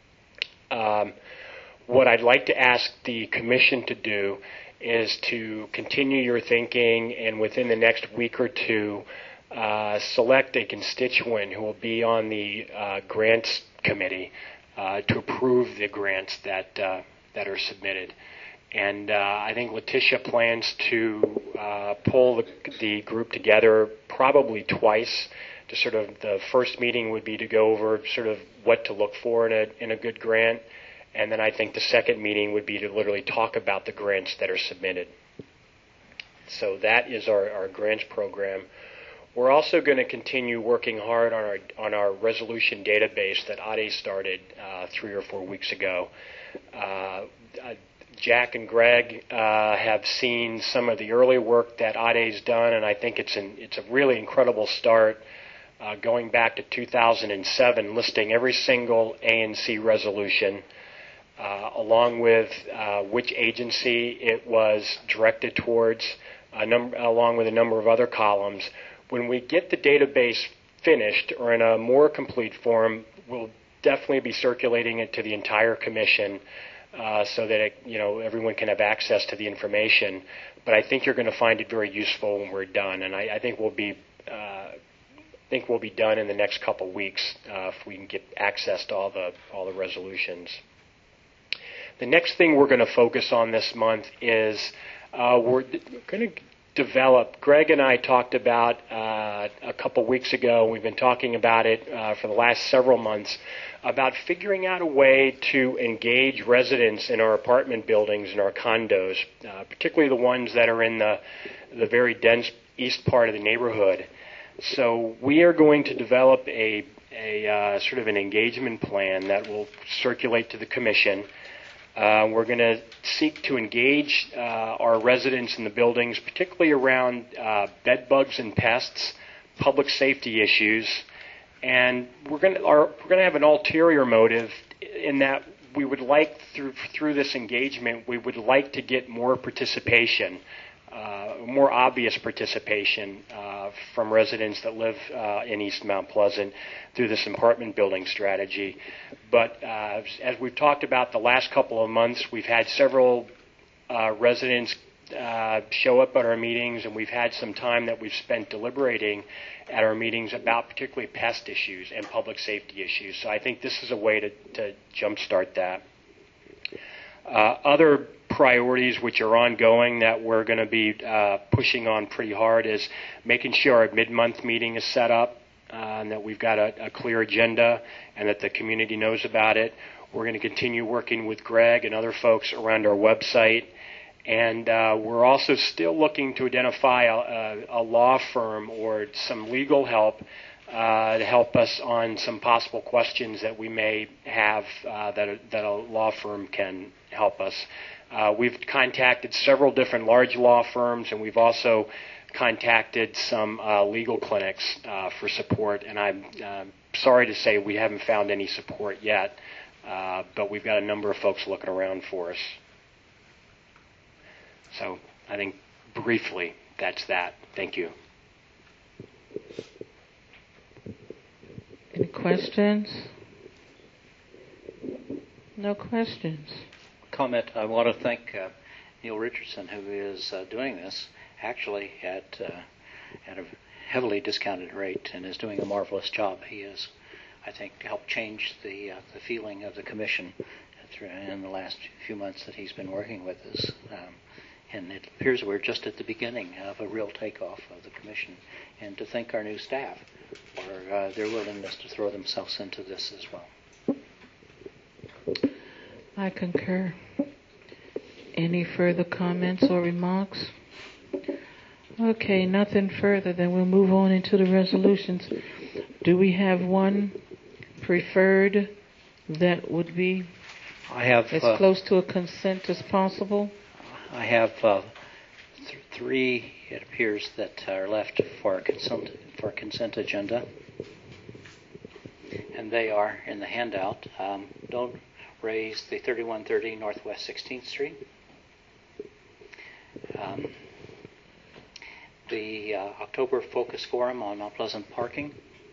What I'd like to ask the commission to do is to continue your thinking and within the next week or two select a constituent who will be on the grants committee to approve the grants that are submitted. And I think Letitia plans to pull the group together probably twice. To sort of the first meeting would be to go over sort of what to look for in a good grant, and then I think the second meeting would be to literally talk about the grants that are submitted. So that is our grants program. We're also going to continue working hard on our resolution database that Ade started 3 or 4 weeks ago. Jack and Greg have seen some of the early work that Ade's done, and I think it's a really incredible start. Going back to 2007, listing every single A&C resolution, along with which agency it was directed towards, along with a number of other columns. When we get the database finished or in a more complete form, we'll definitely be circulating it to the entire commission so that everyone can have access to the information. But I think you're going to find it very useful when we're done, and I think we'll be done in the next couple weeks if we can get access to all the resolutions. The next thing we're going to focus on this month is we're going to develop. Greg and I talked about a couple weeks ago. We've been talking about it for the last several months about figuring out a way to engage residents in our apartment buildings and our condos, particularly the ones that are in the very dense east part of the neighborhood. So we are going to develop a sort of an engagement plan that will circulate to the commission. We're going to seek to engage our residents in the buildings, particularly around bed bugs and pests, public safety issues, and we're going to have an ulterior motive in that we would like through this engagement we would like to get more participation, more obvious participation from residents that live in East Mount Pleasant through this apartment building strategy. But as we've talked about the last couple of months, we've had several residents show up at our meetings, and we've had some time that we've spent deliberating at our meetings about particularly pest issues and public safety issues. So I think this is a way to jumpstart that. Other priorities which are ongoing that we're going to be pushing on pretty hard is making sure our mid-month meeting is set up, and that we've got a clear agenda and that the community knows about it. We're going to continue working with Greg and other folks around our website. And we're also still looking to identify a law firm or some legal help to help us on some possible questions that we may have that a law firm can help us. We've contacted several different large law firms, and we've also contacted some legal clinics for support. And I'm sorry to say we haven't found any support yet, but we've got a number of folks looking around for us. So I think briefly that's that. Thank you. Any questions? No questions. Comment. I want to thank Neil Richardson, who is doing this actually at a heavily discounted rate and is doing a marvelous job. He has, I think, helped change the feeling of the commission in the last few months that he's been working with us. And it appears we're just at the beginning of a real takeoff of the commission. And to thank our new staff for their willingness to throw themselves into this as well. I concur. Any further comments or remarks? Okay, nothing further. Then we'll move on into the resolutions. Do we have one preferred that would be as close to a consent as possible? I have three, it appears, that are left for consent agenda, and they are in the handout. Don't raise the 3130 Northwest 16th Street, the October Focus Forum on Mount Pleasant parking,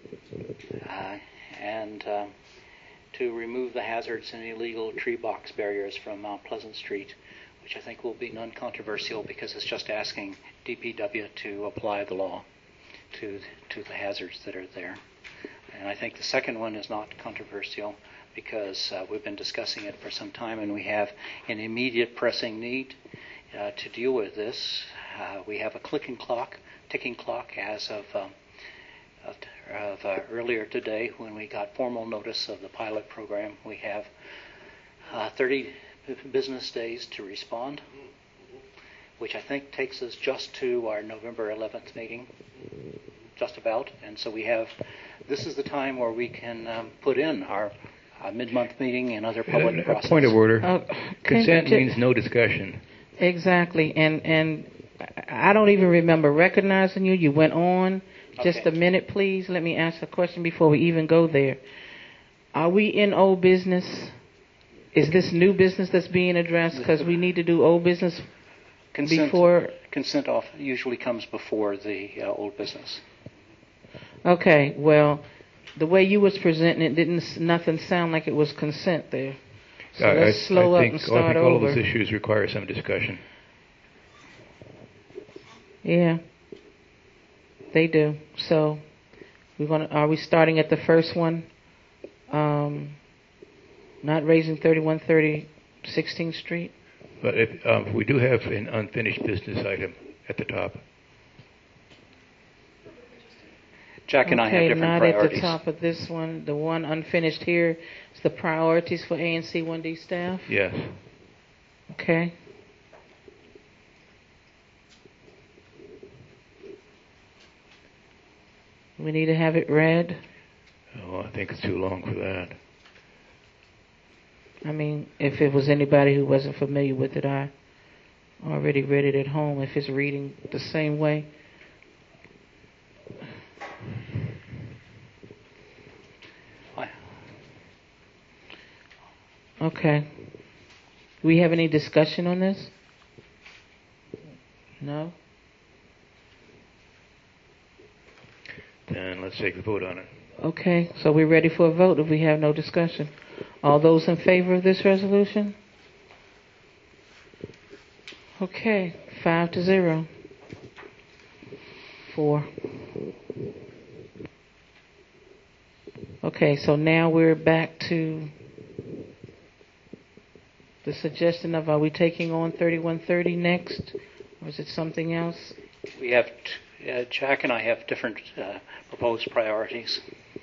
and to remove the hazards and illegal tree box barriers from Mount Pleasant Street, which I think will be non-controversial because it's just asking DPW to apply the law to the hazards that are there. And I think the second one is not controversial because we've been discussing it for some time, and we have an immediate pressing need to deal with this. We have a ticking clock as of earlier today when we got formal notice of the pilot program. We have 30 business days to respond, which I think takes us just to our November 11th meeting, just about. And so this is the time where we can put in our mid-month meeting and other public process. Point of order. Consent means no discussion. Exactly. And I don't even remember recognizing you. You went on. Just a minute, please. Let me ask a question before we even go there. Are we in old business? Is this new business that's being addressed? Because we need to do old business before. Consent usually comes before the old business. Okay. Well, the way you was presenting it, nothing sound like it was consent there. So let's slow up and start over. I think all of those issues require some discussion. Yeah, they do. So are we starting at the first one? Not raising 3130 16th Street. But if we do have an unfinished business item at the top. Jack and I have different not priorities. At the top of this one. The one unfinished here is the priorities for ANC 1D staff. Yes. Okay. We need to have it read. Oh, I think it's too long for that. I mean, if it was anybody who wasn't familiar with it, I already read it at home. If it's reading the same way. Okay. Do we have any discussion on this? No? Then let's take the vote on it. Okay, so we're ready for a vote if we have no discussion. All those in favor of this resolution? Okay, 5-0. 4. Okay, so now we're back to the suggestion of, are we taking on 3130 next, or is it something else? We have, Jack and I have different proposed priorities.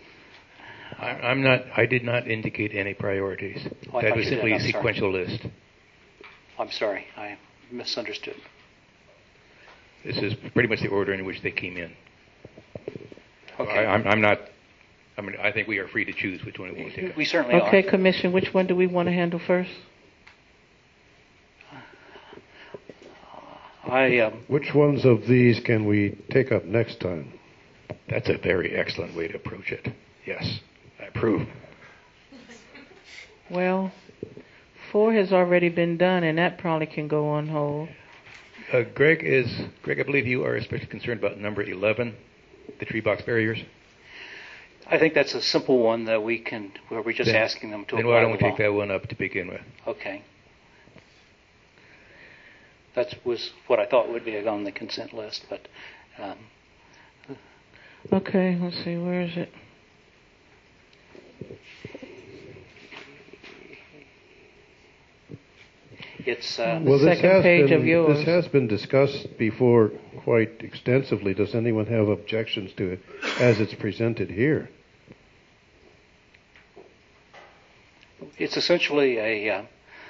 I did not indicate any priorities. Oh, that was simply a sorry. sequential list. I'm sorry, I misunderstood. This is pretty much the order in which they came in. Okay. I'm not. I mean, I think we are free to choose which one we want to take. We certainly are. Okay, Commission, which one do we want to handle first? Which ones of these can we take up next time? That's a very excellent way to approach it. Yes, I approve. Well, 4 has already been done, and that probably can go on hold. Greg, I believe you are especially concerned about number 11, the tree box barriers. I think that's a simple one that we can, where we're just asking them to apply. Then why don't we the law. take that one up to begin with? Okay. That was what I thought would be on the consent list, but. Okay, let's see, where is it? It's the second page of yours. This has been discussed before quite extensively. Does anyone have objections to it as it's presented here? It's essentially a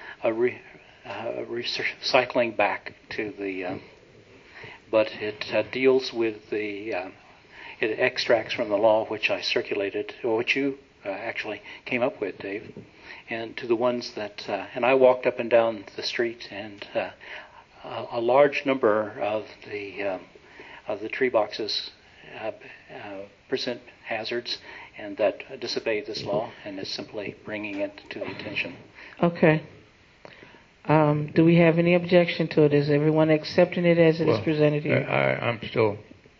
recycling back to the, but it deals with the, it extracts from the law which I circulated, or which you actually came up with, Dave, and to the ones that, and I walked up and down the street, and a large number of the tree boxes present hazards, and that disobey this law, and is simply bringing it to the attention. Okay. Do we have any objection to it? Is everyone accepting it as it is presented here? I'm still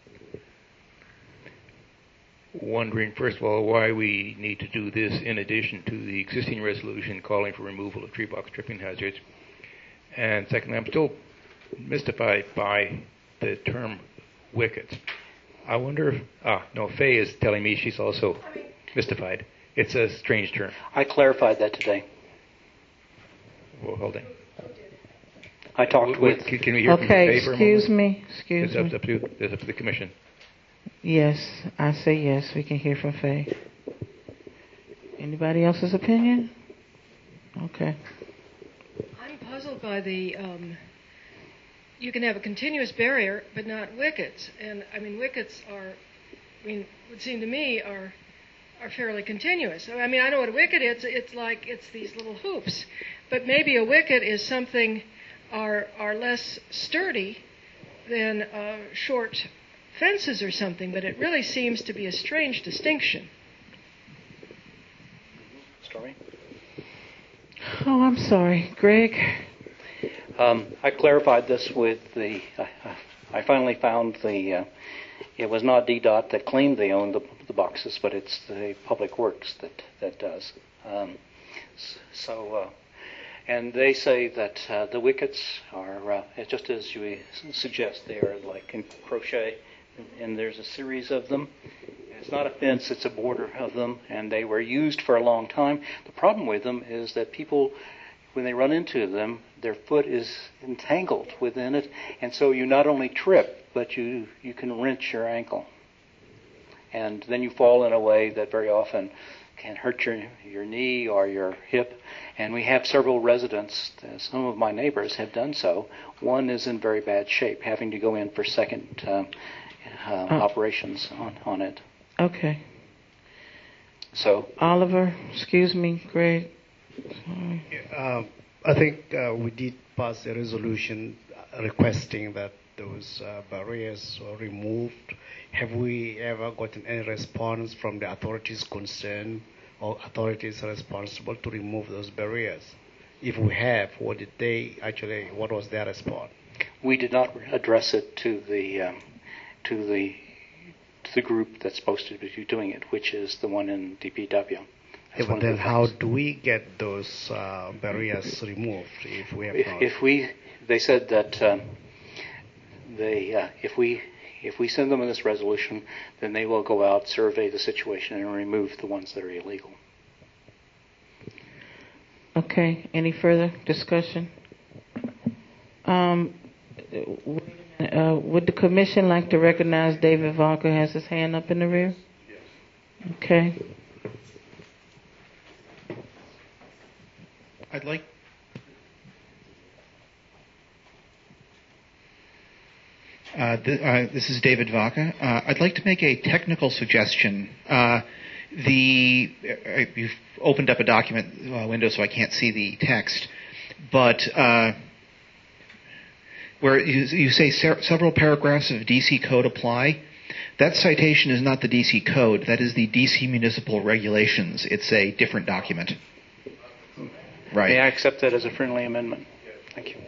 wondering, first of all, why we need to do this in addition to the existing resolution calling for removal of tree box tripping hazards. And secondly, I'm still mystified by the term wickets. I wonder if, Faye is telling me she's also mystified. It's a strange term. I clarified that today. Well, hold on. I talked with. Can we hear from Faye for a moment? Excuse me. It's up to the commission. Yes, I say yes. We can hear from Faye. Anybody else's opinion? Okay. I'm puzzled by the. You can have a continuous barrier, but not wickets. And I mean, wickets are, would seem to me are fairly continuous. I mean, I know what a wicket is. It's like it's these little hoops, but maybe a wicket is something are less sturdy than short fences or something. But it really seems to be a strange distinction. Stormy? Oh, I'm sorry, Greg. I clarified this with the. I finally found the. It was not DDOT that claimed they owned the boxes, but it's the Public Works that does. And they say that the wickets are just as you suggest. They are like in crochet, and there's a series of them. It's not a fence; it's a border of them, and they were used for a long time. The problem with them is that people when they run into them, their foot is entangled within it, and so you not only trip, but you can wrench your ankle. And then you fall in a way that very often can hurt your knee or your hip. And we have several residents, some of my neighbors have done so. One is in very bad shape, having to go in for second operations on it. Okay. So Oliver, excuse me, Greg. I think we did pass a resolution requesting that those barriers are removed. Have we ever gotten any response from the authorities concerned or authorities responsible to remove those barriers? If we have, what was their response? We did not address it to the group that's supposed to be doing it, which is the one in DPW. Yeah, but then how do we get those barriers removed if we have not? They said that if we send them this resolution, then they will go out, survey the situation, and remove the ones that are illegal. Okay. Any further discussion? Would the commission like to recognize David Valker has his hand up in the rear? Yes. Okay. I'd like. This is David Vaca. I'd like to make a technical suggestion. You've opened up a document window, so I can't see the text, but where you say several paragraphs of DC code apply, that citation is not the DC code. That is the DC municipal regulations. It's a different document. Right. May I accept that as a friendly amendment? Thank you.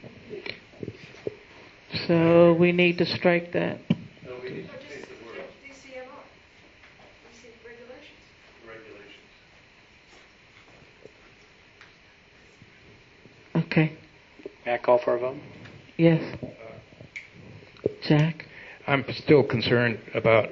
So we need to strike that. No, we need to take the word. DCMR. DC regulations. Okay. May I call for a vote? Yes. Jack? I'm still concerned about.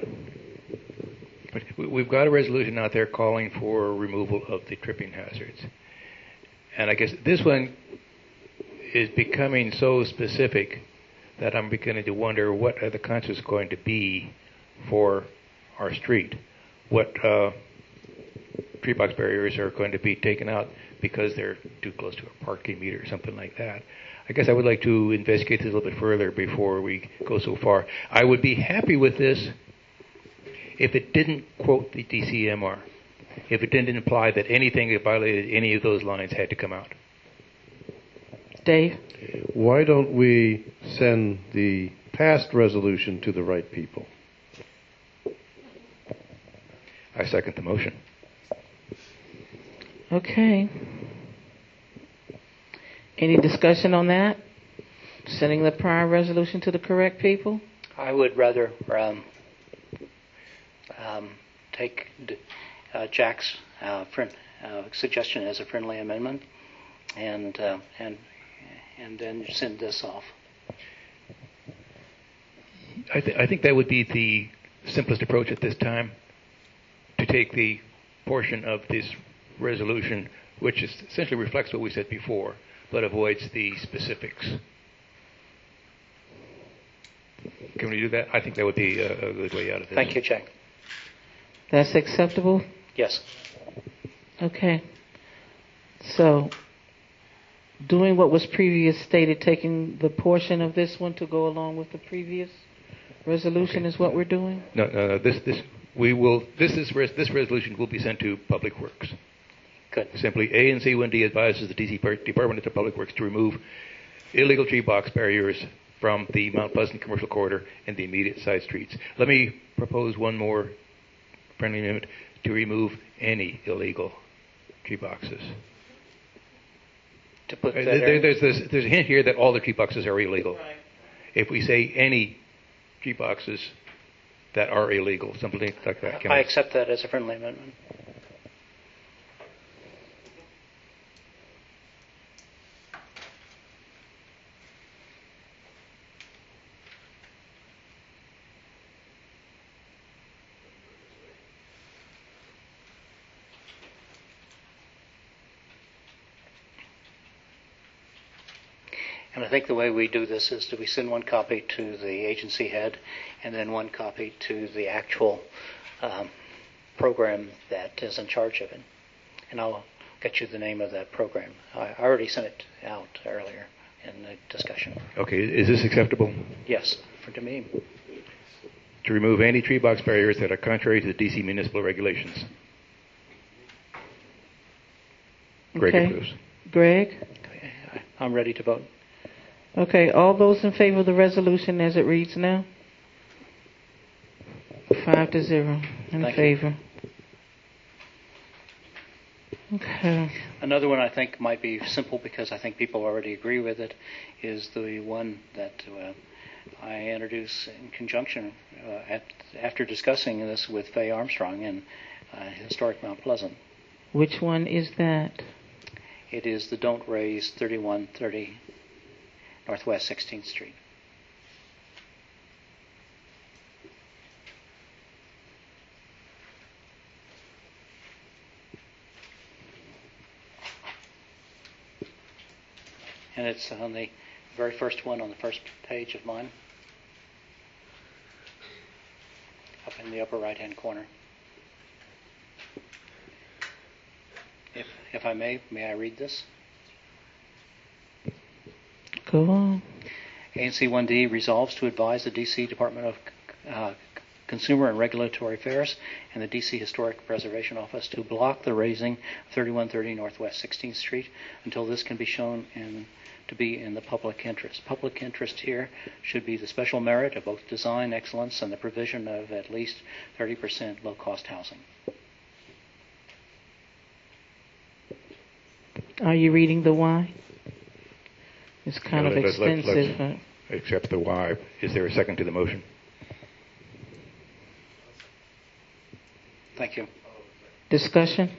We've got a resolution out there calling for removal of the tripping hazards. And I guess this one is becoming so specific that I'm beginning to wonder what are the consequences going to be for our street. What tree box barriers are going to be taken out because they're too close to a parking meter or something like that. I guess I would like to investigate this a little bit further before we go so far. I would be happy with this if it didn't quote the DCMR, if it didn't imply that anything that violated any of those lines had to come out. Dave? Why don't we send the past resolution to the right people? I second the motion. Okay. Any discussion on that? Sending the prior resolution to the correct people? I would rather take Jack's suggestion as a friendly amendment, and then send this off. I think that would be the simplest approach at this time, to take the portion of this resolution which essentially reflects what we said before, but avoids the specifics. Can we do that? I think that would be a good way out of this. Thank you, Jack. That's acceptable? Yes. Okay. So, doing what was previous stated, taking the portion of this one to go along with the previous resolution is what we're doing? No. This resolution will be sent to Public Works. Good. Simply, A and C 1D advises the DC Department of Public Works to remove illegal tree box barriers from the Mount Pleasant commercial corridor and the immediate side streets. Let me propose one more friendly amendment to remove any illegal tree boxes. To put that there's a hint here that all the tree boxes are illegal. Right. If we say any tree boxes that are illegal, something like that. I accept that as a friendly amendment. And I think the way we do this is we send one copy to the agency head and then one copy to the actual program that is in charge of it. And I'll get you the name of that program. I already sent it out earlier in the discussion. Okay, is this acceptable? Yes, to me. To remove any tree box barriers that are contrary to the DC municipal regulations. Greg approves. Greg? Okay, I'm ready to vote. Okay, all those in favor of the resolution as it reads now? 5-0 in Thank favor. Okay. Another one I think might be simple because I think people already agree with it is the one that I introduced in conjunction after discussing this with Faye Armstrong and Historic Mount Pleasant. Which one is that? It is the Don't Raise 3130 Northwest 16th Street. And it's on the very first one on the first page of mine, up in the upper right-hand corner. If I may I read this? Go on. ANC 1D resolves to advise the D.C. Department of Consumer and Regulatory Affairs and the D.C. Historic Preservation Office to block the raising of 3130 Northwest 16th Street until this can be shown to be in the public interest. Public interest here should be the special merit of both design excellence and the provision of at least 30% low-cost housing. Are you reading the why? It's kind of extensive. Let's accept the why. Is there a second to the motion? Thank you. Discussion?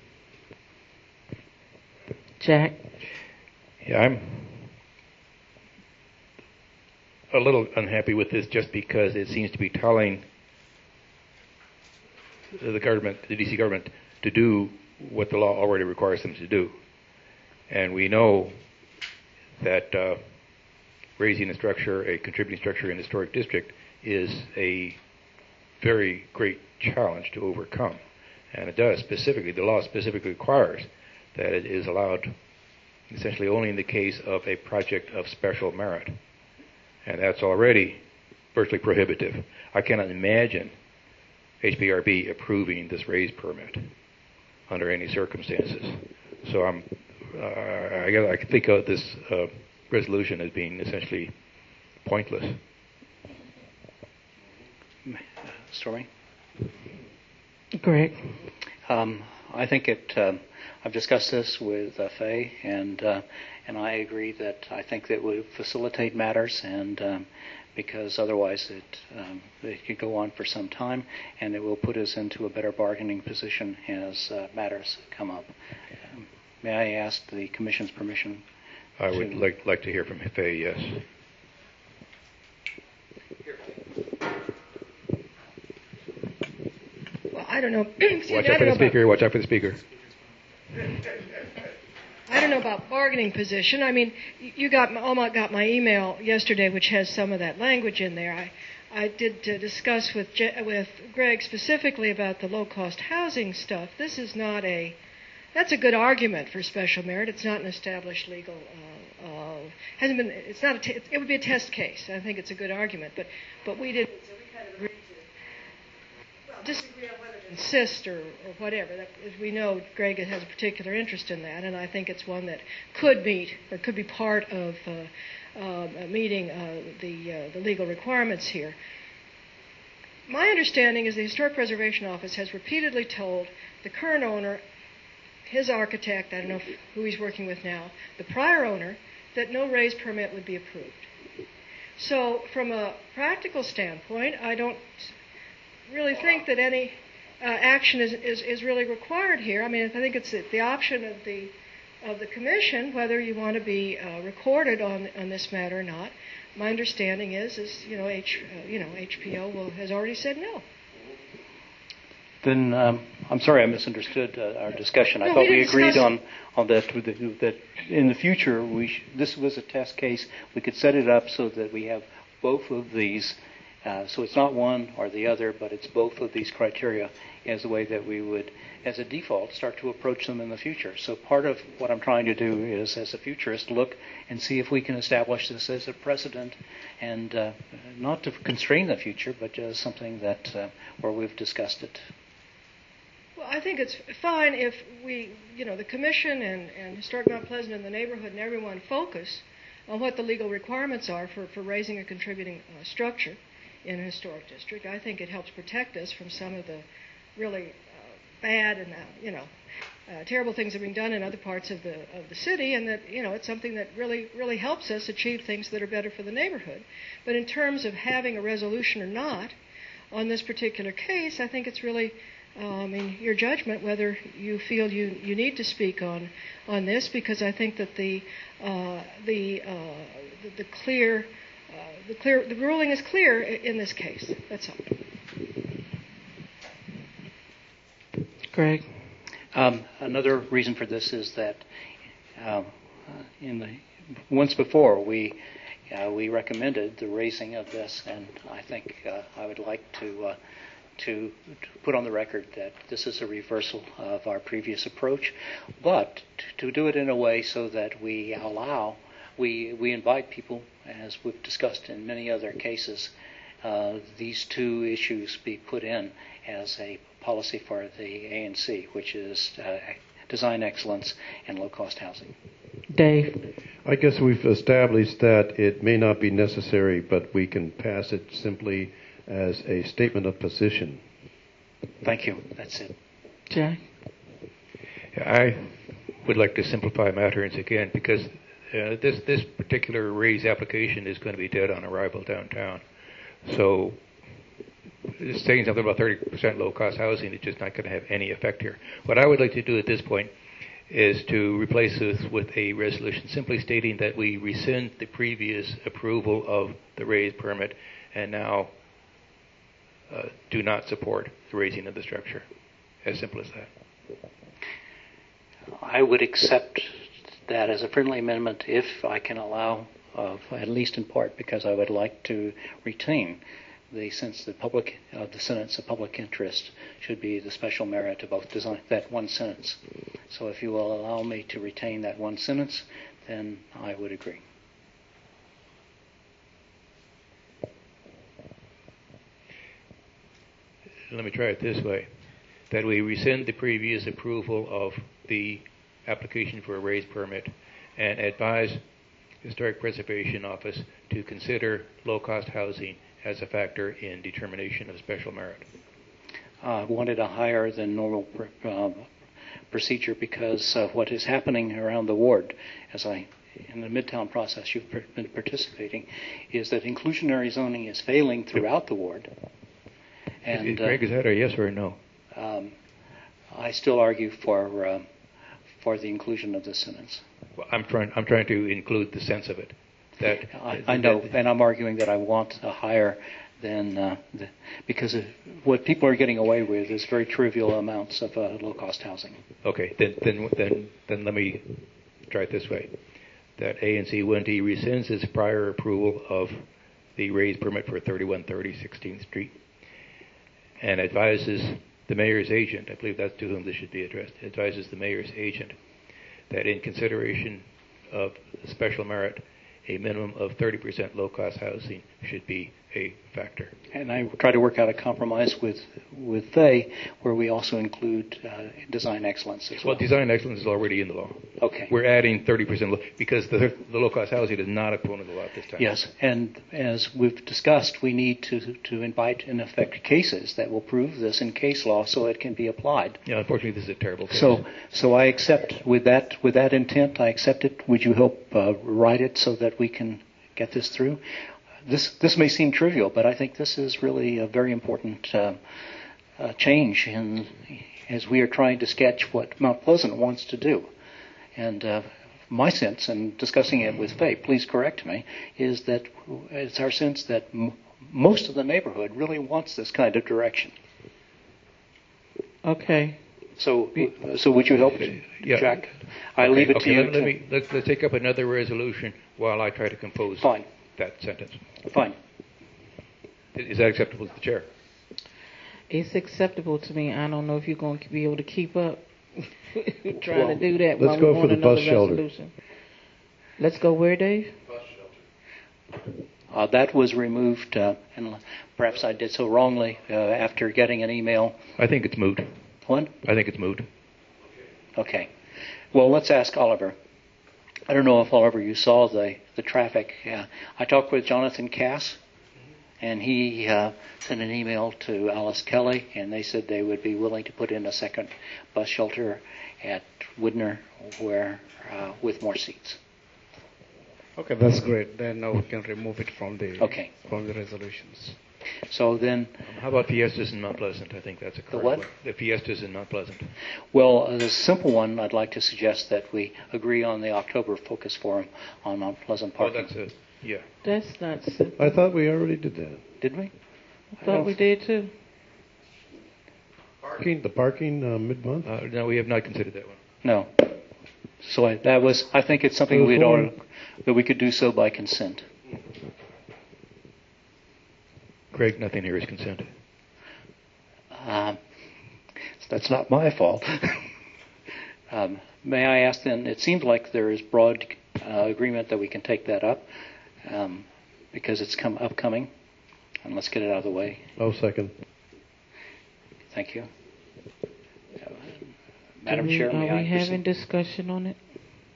Jack? Yeah, I'm a little unhappy with this just because it seems to be telling the government, the D.C. government, to do what the law already requires them to do. And we know that raising a structure, a contributing structure in a historic district, is a very great challenge to overcome. And it does specifically, the law specifically requires that it is allowed essentially only in the case of a project of special merit. And that's already virtually prohibitive. I cannot imagine HPRB approving this raise permit under any circumstances. So I think of this resolution as being essentially pointless. Stormy? Greg? I think I've discussed this with Faye, and I agree that I think that would facilitate matters, and because otherwise it could go on for some time, and it will put us into a better bargaining position as matters come up. May I ask the Commission's permission? I would like to hear from Faye, yes. Well, I don't know. Watch out for the speaker. Watch out for the speaker. I don't know about bargaining position. I mean, you got my email yesterday, which has some of that language in there. I did discuss with Greg specifically about the low-cost housing stuff. This is not that's a good argument for special merit. It's not an established legal. Hasn't been. It's not. It would be a test case. I think it's a good argument, but we didn't. So we kind of agreed to disagree on whether to insist or whatever. We know Greg has a particular interest in that, and I think it's one that could meet or could be part of meeting the legal requirements here. My understanding is the Historic Preservation Office has repeatedly told the current owner, his architect, I don't know who he's working with now, the prior owner, that no raise permit would be approved. So from a practical standpoint, I don't really think that any action is really required here. I mean, I think it's the option of the commission whether you want to be recorded on this matter or not. My understanding is HPO has already said no. Then I'm sorry I misunderstood our discussion. I No, thought we we didn't agreed discuss on that that in the future this was a test case. We could set it up so that we have both of these. So it's not one or the other, but it's both of these criteria as the way that we would, as a default, start to approach them in the future. So part of what I'm trying to do is, as a futurist, look and see if we can establish this as a precedent, and not to constrain the future, but just something that where we've discussed it. Well, I think it's fine if we, the commission and Historic Mount Pleasant and the neighborhood and everyone focus on what the legal requirements are for raising a contributing structure in a historic district. I think it helps protect us from some of the really bad and terrible things that are being done in other parts of the city, and that it's something that really helps us achieve things that are better for the neighborhood. But in terms of having a resolution or not on this particular case, I think it's really your judgment whether you feel you need to speak on this, because I think that the ruling is clear in this case. That's all. Greg? Another reason for this is that once before we recommended the raising of this, and I think I would like to put on the record that this is a reversal of our previous approach, but to do it in a way so that we invite people, as we've discussed in many other cases, these two issues be put in as a policy for the ANC, which is design excellence and low-cost housing. Dave? I guess we've established that it may not be necessary, but we can pass it simply as a statement of position. Thank you. That's it. Jack? I would like to simplify matters again, because this particular raise application is going to be dead on arrival downtown. So saying something about 30% low-cost housing is just not going to have any effect here. What I would like to do at this point is to replace this with a resolution simply stating that we rescind the previous approval of the raise permit and now do not support the raising of the structure. As simple as that. I would accept that as a friendly amendment if I can allow, at least in part, because I would like to retain the sense that the sentence of public interest should be the special merit of both design, that one sentence. So if you will allow me to retain that one sentence, then I would agree. Let me try it this way, that we rescind the previous approval of the application for a raise permit and advise Historic Preservation Office to consider low-cost housing as a factor in determination of special merit. I wanted a higher than normal procedure because of what is happening around the ward, in the Midtown process you've been participating, is that inclusionary zoning is failing throughout the ward. And Greg, is that a yes or a no? I still argue for the inclusion of this sentence. Well, I'm trying to include the sense of it. I know, and I'm arguing that I want a higher than because what people are getting away with is very trivial amounts of low-cost housing. Okay, then let me try it this way: that ANC 1D rescinds its prior approval of the raise permit for 3130 16th Street, and advises the mayor's agent, I believe that's to whom this should be addressed, advises the mayor's agent that in consideration of special merit, a minimum of 30% low-cost housing should be a factor. And I try to work out a compromise with they, where we also include design excellence as well. Well, design excellence is already in the law. Okay. We're adding 30% because the low-cost housing is not a component of the law at this time. Yes, and as we've discussed, we need to invite, in effect, cases that will prove this in case law so it can be applied. Yeah, unfortunately, this is a terrible case. So I accept, with that intent, I accept it. Would you help write it so that we can get this through? This may seem trivial, but I think this is really a very important change as we are trying to sketch what Mount Pleasant wants to do. And my sense, and discussing it with Faye, please correct me, is that it's our sense that most of the neighborhood really wants this kind of direction. Okay. So would you help, Yeah. Jack? I leave it to you. Let's take up another resolution while I try to compose Fine. that sentence. Fine. Is that acceptable to the chair? It's acceptable to me. I don't know if you're going to be able to keep up trying to do that. Let's go for the bus shelter. Let's go where, Dave? That was removed, and perhaps I did so wrongly after getting an email. I think it's moot. What? I think it's moot. Okay. Well, let's ask Oliver. I don't know if, Oliver, you saw the traffic. I talked with Jonathan Cass, and he sent an email to Alice Kelly, and they said they would be willing to put in a second bus shelter at Widner with more seats. Okay, that's great. Then we can remove it from the resolutions. So then, how about Fiestas in Mount Pleasant? I think that's a correct what? one. The Fiestas in Mount Pleasant. Well, the simple one, I'd like to suggest that we agree on the October Focus Forum on Mount Pleasant Park. Oh, that's it. Yeah. That's not simple. I thought we already did that. Did we? I thought we did too. The parking mid-month? No, we have not considered that one. No. So I think it's something that we could do so by consent. Craig, nothing here is consent. That's not my fault. May I ask then, it seems like there is broad agreement that we can take that up because it's upcoming. And let's get it out of the way. Oh, second. Thank you. Madam Chair, may Are I we proceed? having discussion on it?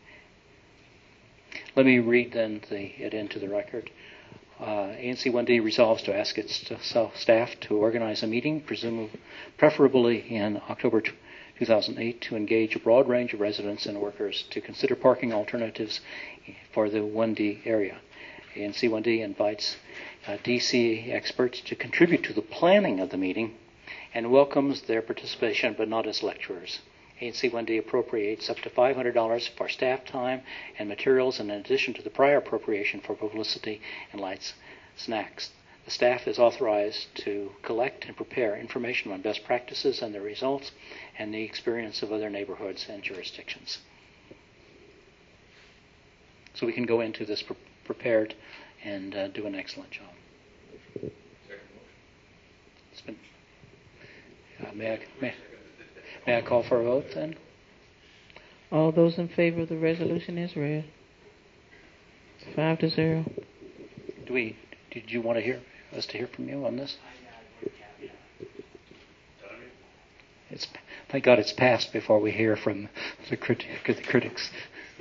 Let me read then it into the record. ANC1D resolves to ask its staff to organize a meeting, preferably in October 2008, to engage a broad range of residents and workers to consider parking alternatives for the 1D area. ANC1D invites DC experts to contribute to the planning of the meeting and welcomes their participation, but not as lecturers. ANC1D appropriates up to $500 for staff time and materials in addition to the prior appropriation for publicity and lights snacks. The staff is authorized to collect and prepare information on best practices and their results and the experience of other neighborhoods and jurisdictions. So we can go into this prepared and do an excellent job. It's been, may I call for a vote then? All those in favor of the resolution as read. 5-0. Did you want to hear from you on this? Thank God it's passed before we hear from the critics.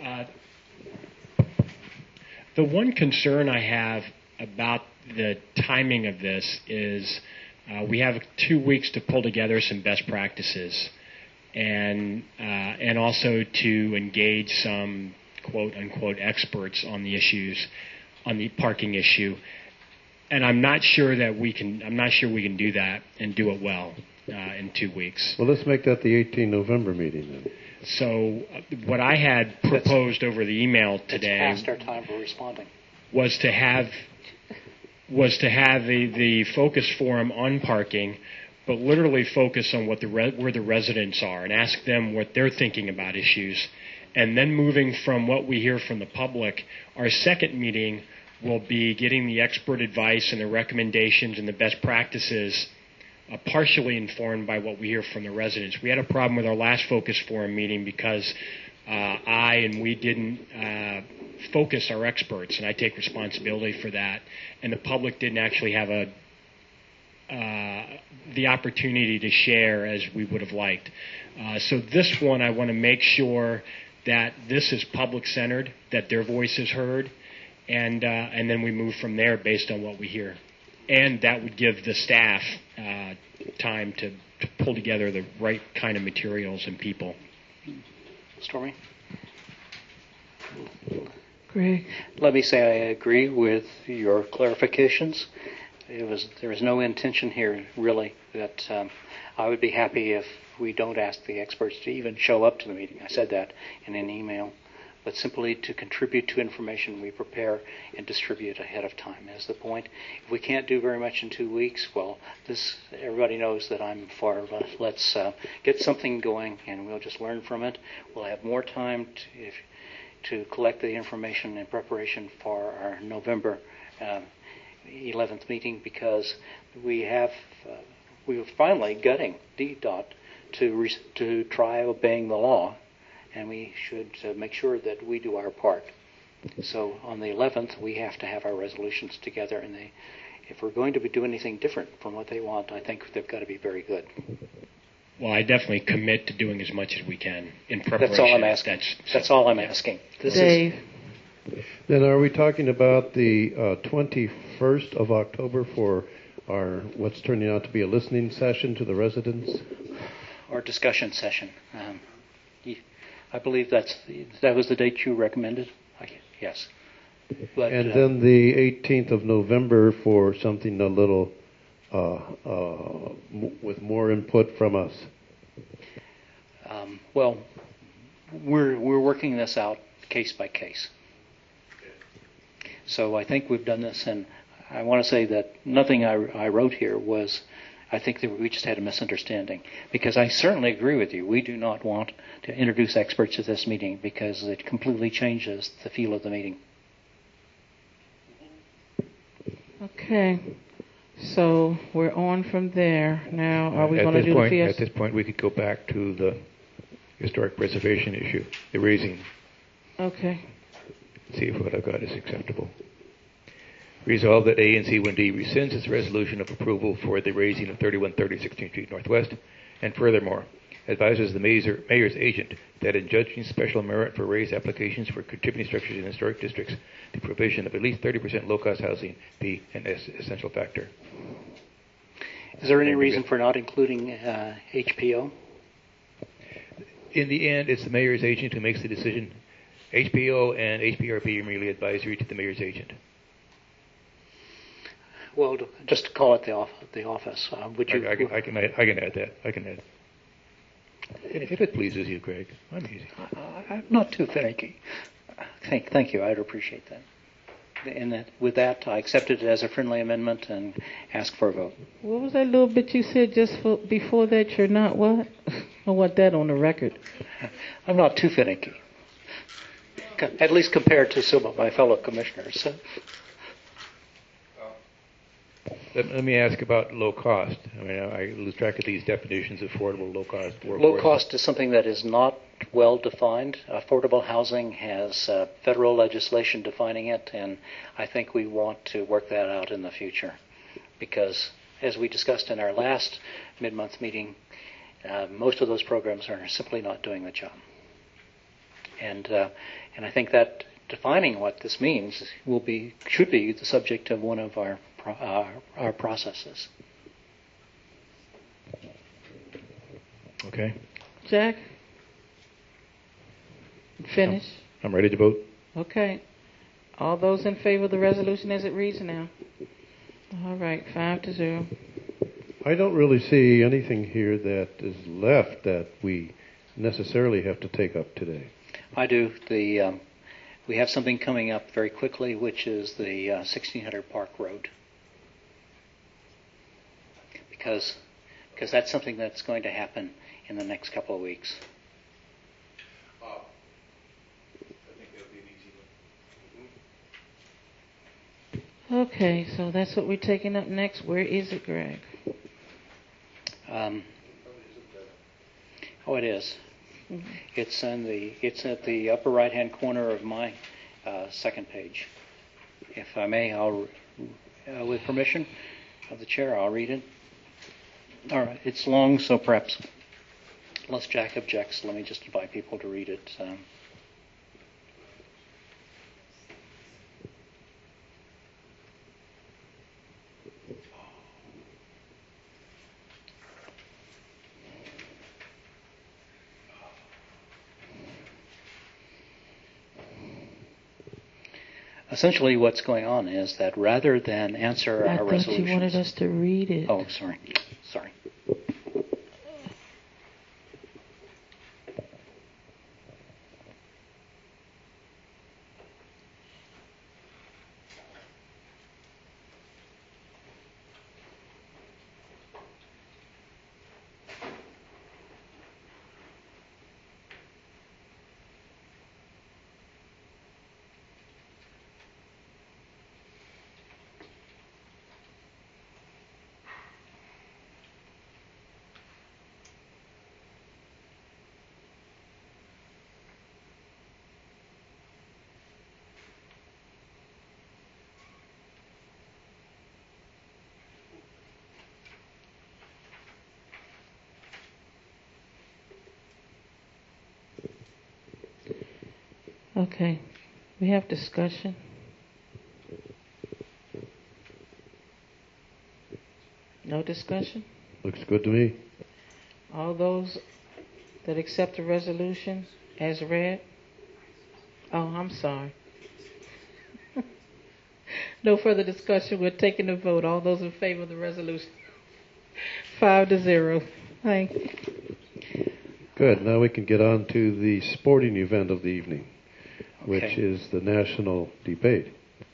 The one concern I have about the timing of this is we have 2 weeks to pull together some best practices and also to engage some quote unquote experts on the issues, on the parking issue. And I'm not sure we can do that and do it well in 2 weeks. Well, let's make that the 18 November meeting then. So what I had proposed over the email today It's past our time for responding. was to have the focus forum on parking, but literally focus on where the residents are and ask them what they're thinking about issues. And then moving from what we hear from the public, our second meeting will be getting the expert advice and the recommendations and the best practices partially informed by what we hear from the residents. We had a problem with our last focus forum meeting because we didn't focus our experts, and I take responsibility for that, and the public didn't actually have the opportunity to share as we would have liked. So this one, I want to make sure that this is public-centered, that their voice is heard, and then we move from there based on what we hear. And that would give the staff time to pull together the right kind of materials and people. Stormy? Greg? Let me say I agree with your clarifications. There was no intention here, really, that I would be happy if we don't ask the experts to even show up to the meeting. I said that in an email. but simply to contribute to information we prepare and distribute ahead of time is the point. If we can't do very much in 2 weeks, well, everybody knows that I'm for let's get something going, and we'll just learn from it. We'll have more time to collect the information in preparation for our November 11th meeting, because we're finally gutting DDOT to try obeying the law, and we should make sure that we do our part. So on the 11th, we have to have our resolutions together, and if we're going to do anything different from what they want, I think they've got to be very good. Well, I definitely commit to doing as much as we can in preparation. That's all I'm asking. That's all I'm asking. Dave. Then are we talking about the 21st of October for our what's turning out to be a listening session to the residents? Or discussion session. I believe that was the date you recommended? Yes. But, and then the 18th of November for something a little with more input from us. Well, we're working this out case by case. So I think we've done this, and I want to say that nothing I wrote here was, I think that we just had a misunderstanding, because I certainly agree with you. We do not want to introduce experts at this meeting because it completely changes the feel of the meeting. Okay. So we're on from there. Now, are we going to do the PS? At this point, we could go back to the historic preservation issue, the raising. Okay. See if what I've got is acceptable. Resolved that ANC1D rescinds its resolution of approval for the raising of 3130 16th Street Northwest, and furthermore, advises the mayor's agent that in judging special merit for raised applications for contributing structures in historic districts, the provision of at least 30% low-cost housing be an essential factor. Is there any reason for not including HPO? In the end, it's the mayor's agent who makes the decision. HPO and HPRP are merely advisory to the mayor's agent. Well, just to call it the office. Would you? I can add that. I can add. If it pleases you, Greg, I'm easy. I'm not too finicky. Thank you. I'd appreciate that. And with that, I accept it as a friendly amendment and ask for a vote. What was that little bit you said just before that? You're not what? I want that on the record. I'm not too finicky. At least compared to some of my fellow commissioners. Let me ask about low cost. I mean, I lose track of these definitions: affordable, low cost. Low cost is something that is not well defined. Affordable housing has federal legislation defining it, and I think we want to work that out in the future, because as we discussed in our last mid-month meeting, most of those programs are simply not doing the job. And I think that defining what this means should be the subject of one of our processes. Okay. Jack? Finish? I'm ready to vote. Okay. All those in favor of the resolution as it reads now? All right, 5-0. I don't really see anything here that is left that we necessarily have to take up today. I do. We have something coming up very quickly, which is the 1600 Park Road. Because that's something that's going to happen in the next couple of weeks. I think that would be an easy one. Okay, so that's what we're taking up next. Where is it, Greg? It is. Mm-hmm. It's at the upper right-hand corner of my second page. If I may, I'll, with permission of the chair, I'll read it. All right, it's long, so perhaps, unless Jack objects, let me just invite people to read it. Essentially, what's going on is that rather than answer our resolutions... I thought you wanted us to read it. Oh, sorry. Okay. We have discussion. No discussion? Looks good to me. All those that accept the resolution as read? Oh, I'm sorry. No further discussion. We're taking a vote. All those in favor of the resolution? 5-0. Thank you. Good. Now we can get on to the sporting event of the evening, which Okay. is the national debate.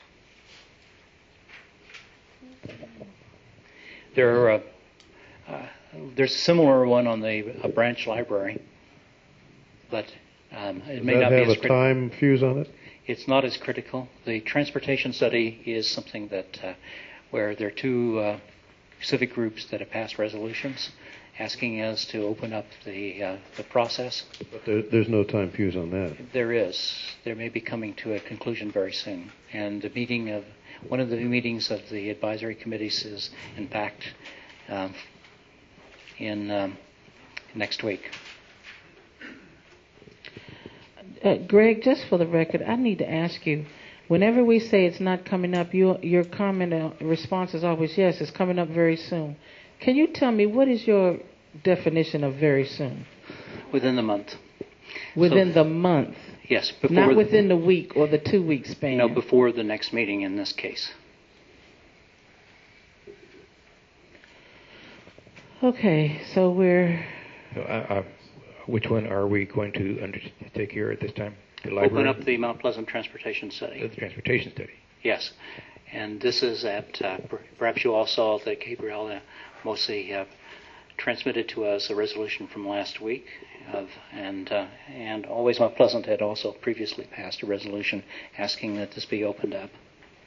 There's a similar one on the branch library, but it Does may that not be have as a critical. time fuse on it? It's not as critical. The transportation study is something that where there are two civic groups that have passed resolutions asking us to open up the process. But there's no time fuse on that. There is. There may be coming to a conclusion very soon. And the meeting of one of the meetings of the advisory committees is, in fact, in next week. Greg, just for the record, I need to ask you, whenever we say it's not coming up, your comment response is always, yes, it's coming up very soon. Can you tell me, what is your definition of very soon? Within the month. Within the month? Yes. Before Not within the week or the 2-week span? No, before the next meeting in this case. Okay, so we're... Which one are we going to undertake here at this time? The Open library? up the Mount Pleasant Transportation Study. The transportation study. Yes. And this is at, perhaps you all saw that Gabriella Mosi transmitted to us a resolution from last week, and Always Mount Pleasant had also previously passed a resolution asking that this be opened up.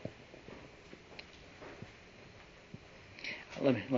Let me.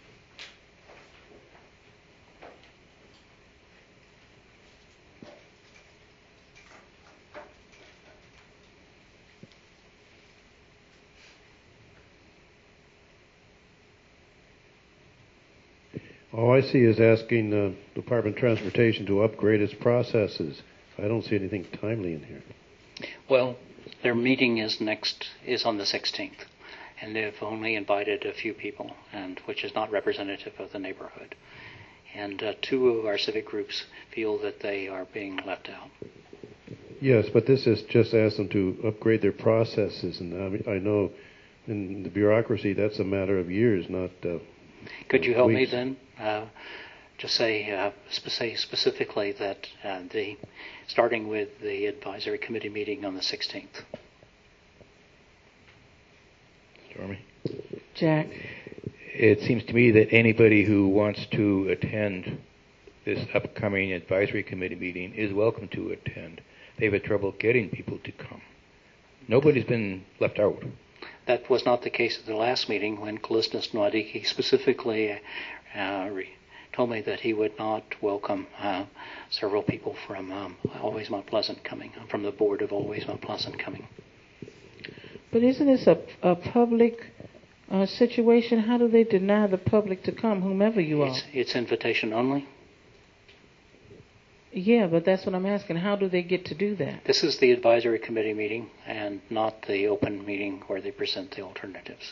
All I see is asking the Department of Transportation to upgrade its processes. I don't see anything timely in here. Well, their meeting is on the 16th, and they've only invited a few people, and which is not representative of the neighborhood. And two of our civic groups feel that they are being left out. Yes, but this is just ask them to upgrade their processes, and I know in the bureaucracy that's a matter of years, not Could you help me weeks. then? Just say specifically that starting with the advisory committee meeting on the 16th. Stormy? Jack? It seems to me that anybody who wants to attend this upcoming advisory committee meeting is welcome to attend. They've had trouble getting people to come. Nobody's been left out. That was not the case at the last meeting when Callistus Nwadiki specifically told me that he would not welcome several people from Always Mount Pleasant coming, from the board of Always Mount Pleasant coming. But isn't this a public situation? How do they deny the public to come, whomever you are? It's invitation only. Yeah, but that's what I'm asking. How do they get to do that? This is the advisory committee meeting and not the open meeting where they present the alternatives.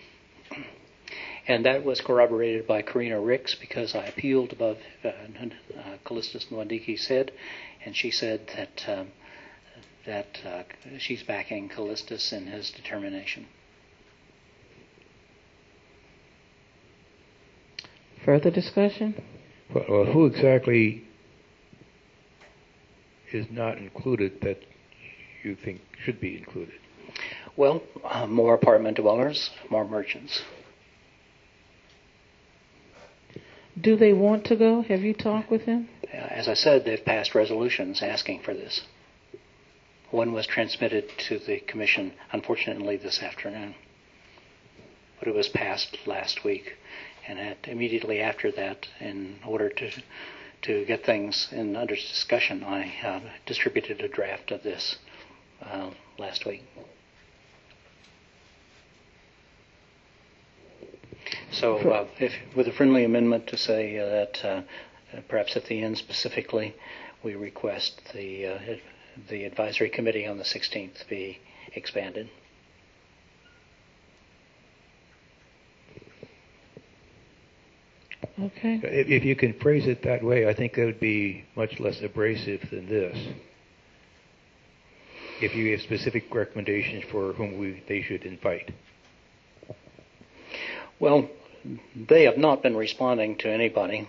And that was corroborated by Karina Ricks because I appealed above Callistus Nwandiki said, and she said that she's backing Callistus in his determination. Further discussion? Well, who exactly is not included that you think should be included? Well, more apartment dwellers, more merchants. Do they want to go? Have you talked with them? As I said, they've passed resolutions asking for this. One was transmitted to the commission, unfortunately, this afternoon. But it was passed last week. And immediately after that, in order to get things under discussion, I distributed a draft of this last week. So with a friendly amendment to say that perhaps at the end specifically, we request the the advisory committee on the 16th be expanded. Okay. If you can phrase it that way, I think that would be much less abrasive than this. If you have specific recommendations for whom they should invite. Well, they have not been responding to anybody.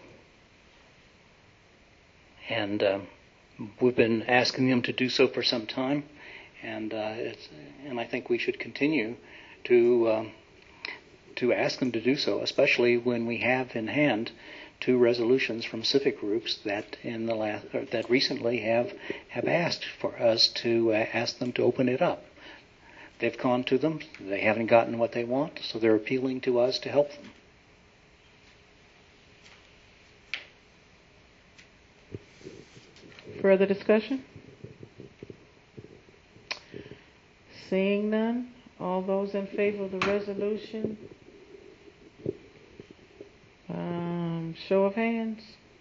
And we've been asking them to do so for some time. And I think we should continue to ask them to do so, especially when we have in hand 2 resolutions from civic groups that that recently have asked for us to ask them to open it up. They've gone to them, they haven't gotten what they want, so they're appealing to us to help them. Further discussion? Seeing none, all those in favor of the resolution? Show of hands.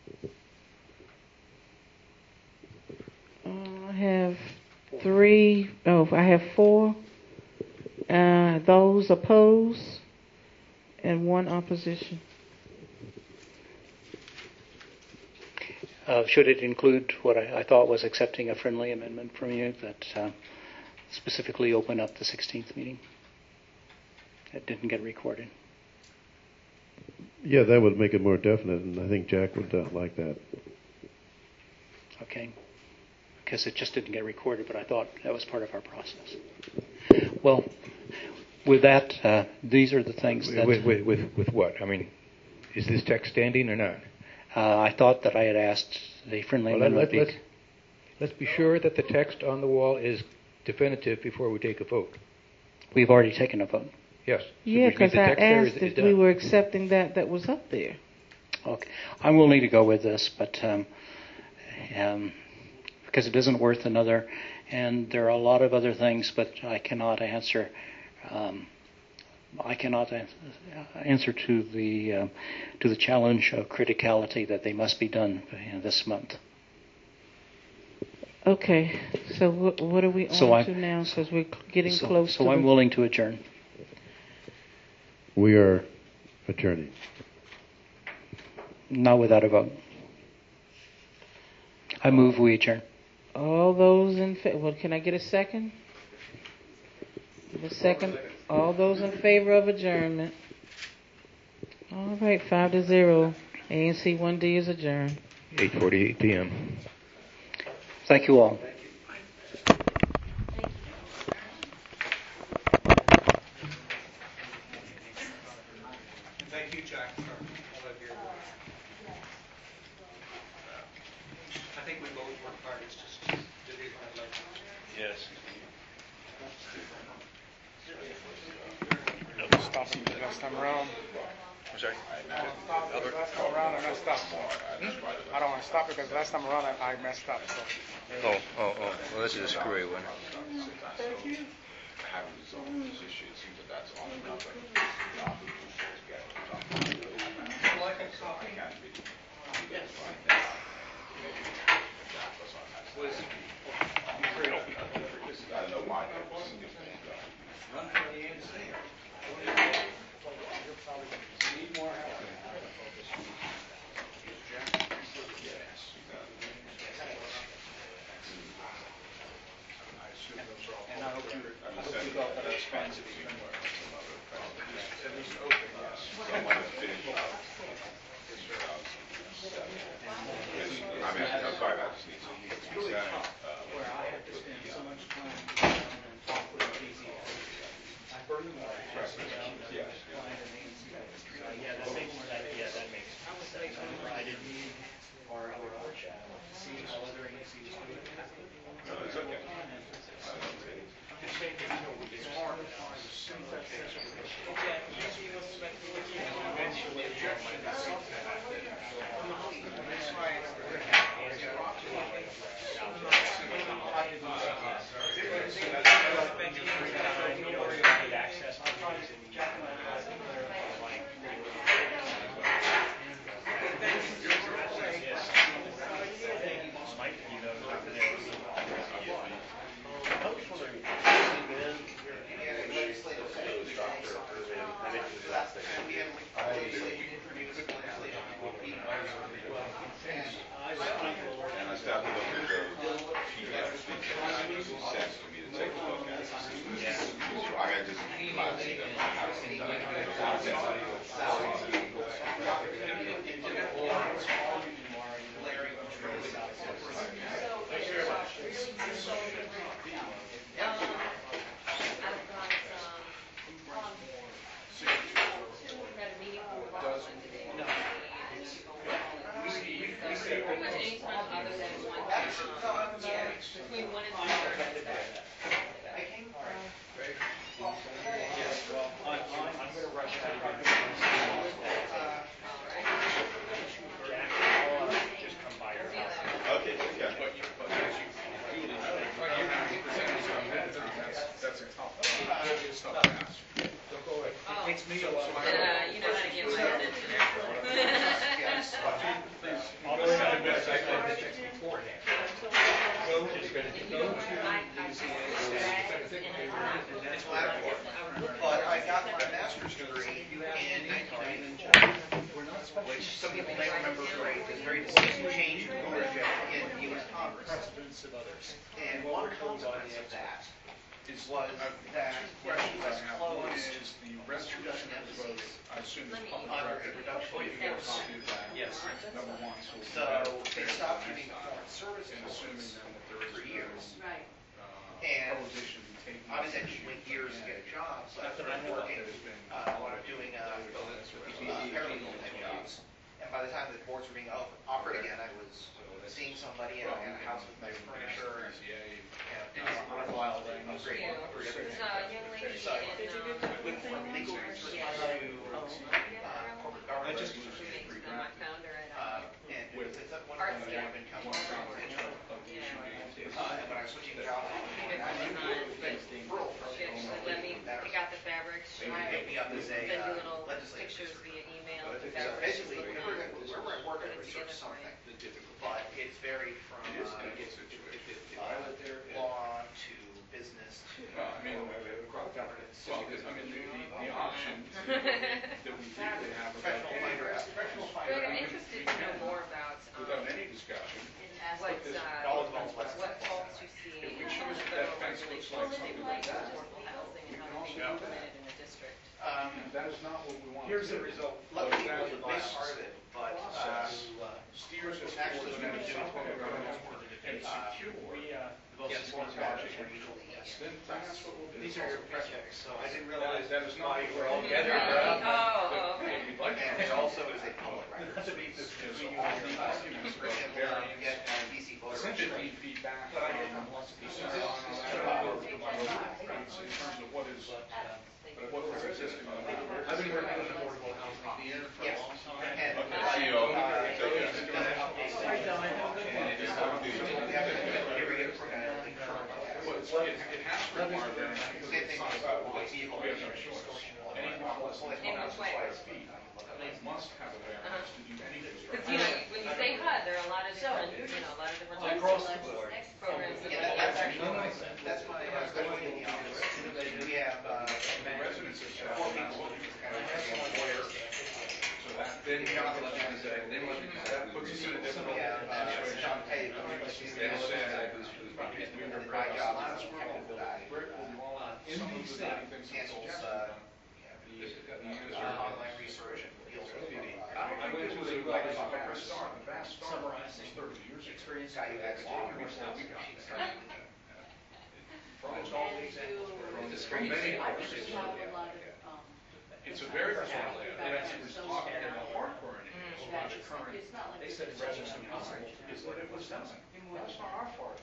I have 4. Those opposed and 1 opposition. Should it include what I thought was accepting a friendly amendment from you that specifically opened up the 16th meeting? That didn't get recorded. Yeah, that would make it more definite, and I think Jack would like that. Okay. Because it just didn't get recorded, but I thought that was part of our process. Well, with that, these are the things that... With what? I mean, is this text standing or not? I thought that I had asked the friendly amendment... Let's be sure that the text on the wall is definitive before we take a vote. We've already taken a vote. Yes. Yeah, because I asked if we were accepting that was up there. Okay. I'm willing to go with this, but because it isn't worth another, and there are a lot of other things, but I cannot answer. Answer to the challenge of criticality that they must be done this month. Okay. So what are we on to now? Because we're getting close. So I'm willing to adjourn. We are adjourning. Not without a vote. I move we adjourn. All those in favor? Well, can I get a second? Second. All those in favor of adjournment? All right, 5-0. ANC 1D is adjourned. 8:48 p.m. Thank you all. Thank you, Jack, for all of your work. I think we both work hard. It's just to do my life. Yes. Stop him the last time around. I'm sorry? Last time around, I messed up. I don't want to stop because last time around I messed up. So. Oh. Well, this is a screwy one. Thank you. Having resolved this issue, it seems that that's all or nothing. I don't know why. Run for the ANC. Need more help. And I hope you got that expansive at least open, yes. Someone has finished up. I mean, I'm sorry, I just need some. Where I have to spend so much time and talk with DZ. I burden the yes. Yeah, that makes sense. I didn't need our chat to see how other agencies do it. No, it's okay. It's hard. But I got my master's degree in 1994, which some people may remember was very decisive change in ownership in the U.S. Congress. And one consequence of that was that when the U.S. closed the restitution of the vote, I assume is public under a record. reduction of force. Yes. Number one. So they stopped giving foreign service employees for years. And I was actually went years to get a job, so I've been working, doing paralegal type jobs. And by the time the boards were being offered again, I was seeing somebody, and I had a house with nice furniture, and on a while, upgrade everything. So, went from legal research to corporate government. And it's one of the things that I've been coming from. And when I was switching jobs, I got the fabrics. They picked me up as a legislative pictures via email. So basically, wherever I work, I research something. But it's varied from law to business to governance. The option that we typically have Professional finder. I'm interested to know more about without any discussion. what faults you see in the federal regulations related to affordable housing and how they can be implemented in the district. That is not what we want. Here's the result. Luckily, it was a big part of it, but steers us actually towards going to do that the most important projects are usually east. These are your projects, so I didn't realize that is not why you were all together. Okay. And it also is a public record. So these documents get DC voter essentially feedback from in terms of what is existing. I've been working with affordable housing for a long time. And it has to require variance because it's not about vehicle they must have a variance to do any Because construction. when you say HUD, there are a lot of different, a lot of different across the board programs. That's my specialty in the office. We have residents are 4 people. So that then you have to let them say, that puts us in a different John Pay. My job is online research and deals with I went to the vast summarize 30 years experience. It's a very personal it's talking about hardcore current. They said residents impossible is that it was done. That's not our fault.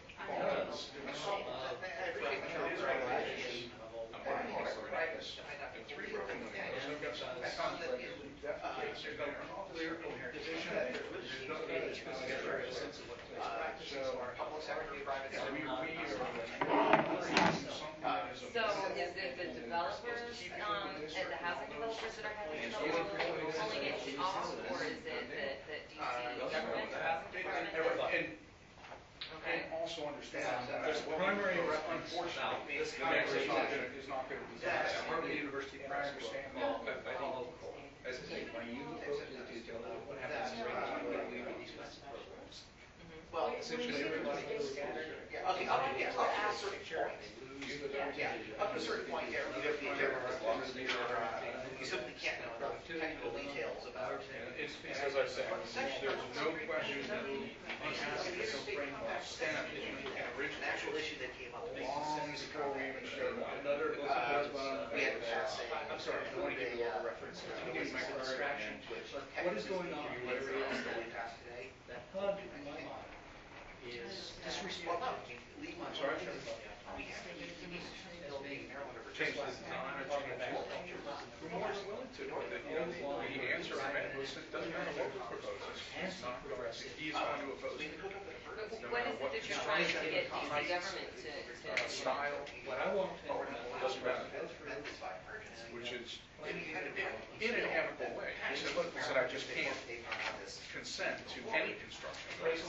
So is it the developers and the housing developers that are having trouble pulling it off, or is it the DC government or housing department? And also understand that the primary, unfortunately, this is not going to disaster. Harvard University And I understand that. As I say, when you go into detail, what happens is programs. Well, essentially, everybody goes together. Up to a certain point. Up to a certain point, you have to be careful as long as you simply can't know enough technical details about As I've there's no question that the unhappiness framework stemmed in an actual issue that came up long before we even showed up. Another book we had to pass I'm sorry, I want to give you a reference. What is going on in the area that we passed today? That HUD, in my mind, is disrespectful. I'm sorry, we have to use building Maryland or change this design or change it. We're more than willing to, but the answer I had was it doesn't matter what we propose. It's not progressive. He's going to oppose it. What is it that you're trying to get DC government to style? What I want doesn't matter. Which is in an amicable way. He said, look, I just can't consent to any construction.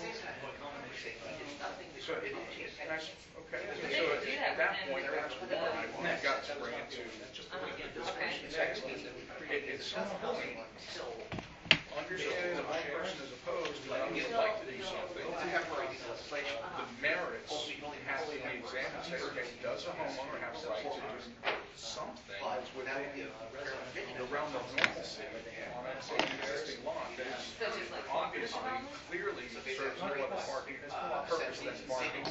So okay. So at that point, that's when I got to bring it to at some point, understanding that one person is opposed and another would like to do something. The merits have to be examined. Say, okay, does a homeowner have a right to do something that's within the realm of normalcy on an existing lot that is obviously, clearly serves no other purpose than marketing?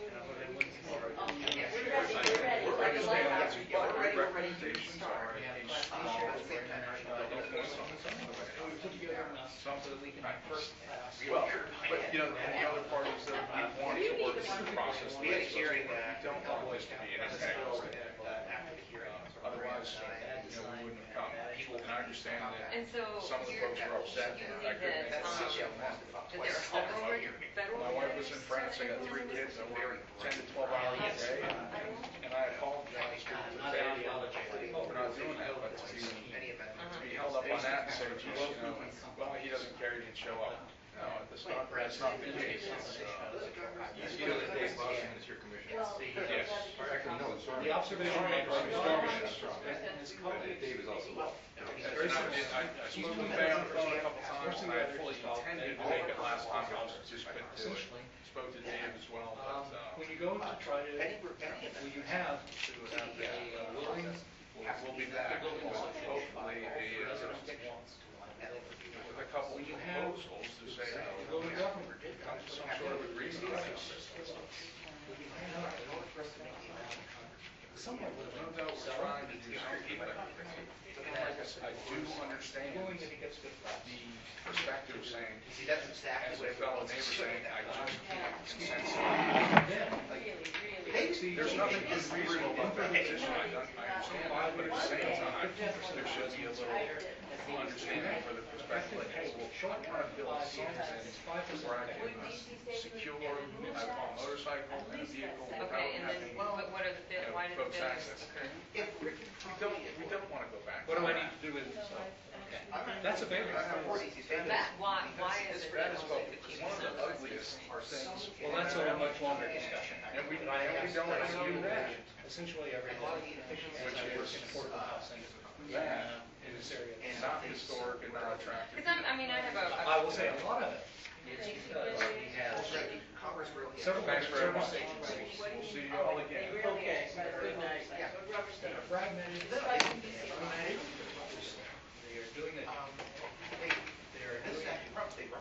Recommendations are well, but the other part is that we want to work through the process. We don't want this to be an entangled. Otherwise, we wouldn't have come. And I understand that some of the folks are upset. I couldn't make a decision on that. My wife was in France. I got 3 kids. I work 10 to 12 hours a day. And I apologized to the family for not doing that. But to be held up on that and say, geez, well, he doesn't care, he didn't show up. No, that's not the case. You know that Dave Bosman is your commissioner? Yes. The observation made by Mr. Stormy is Dave is also well. I spoke with Bay on the phone a couple times, and I fully intended to make it last time, I just couldn't do it. Spoke to Dave as well. When you go to try to, when you have a willing, we'll be back with hopefully with a couple of proposals to say, go to government, come to some sort of agreement on this. Someone would no doubt we're trying to do something, but I do understand the perspective saying, as a fellow neighbor saying, I just can't consent. There's nothing unreasonable about that position. I understand that, but at the same time, there should be a little understanding for the perspective. I want to build something where I can secure a motorcycle and a vehicle without having what are the why did folks access. We don't want to go back. What do I need to do with it? That's a favor. Why is it that is one of the ugliest things. Well, that's a much longer discussion. And we don't assume that. Essentially, every which is affordable housing that in this area. And not historic and not attractive. I will say a lot of it is because we have several Thanks very much. service We'll see you all again. Okay. Good night. That are fragmented. They are doing it. They are doing it rather than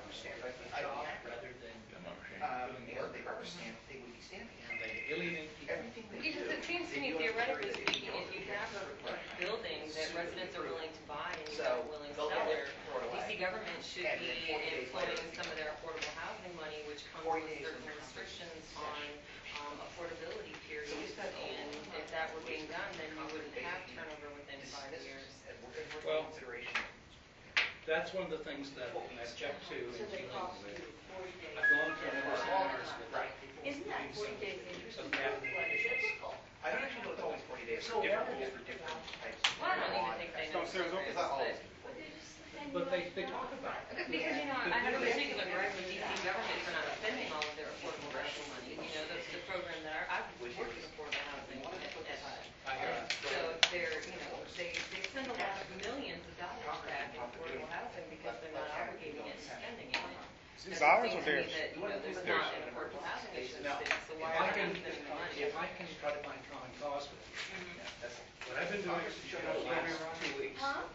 they represent, they would be standing and they alienate everything they do. Because it seems to me, theoretically speaking, if you have a building that residents are willing to buy and are willing to sell there, DC government should be employing some of their affordable housing money, which comes with certain restrictions on affordability periods. And if that were being done, then you wouldn't have turnover within 5 years. Well, that's one of the things that I object to in dealing with. I've gone through numerous seminars with Isn't that 40 days interest? some cabinet officials. I don't actually know it's always 40 days. So different rules for different types of Well, I don't even think they know. It's not always. But they talk about it. Because, I have a particular gripe with DC government for not spending all of their affordable rental money. That's the program that I've worked with affordable housing at HUD. So they're, they send a lot of millions of dollars back in affordable housing because they're not obligating it and spending it. Is this ours or theirs? There's not an affordable housing issue in the city, so why are they spending the money? If I can try to find common cause with you, what I've been doing is around 2 weeks.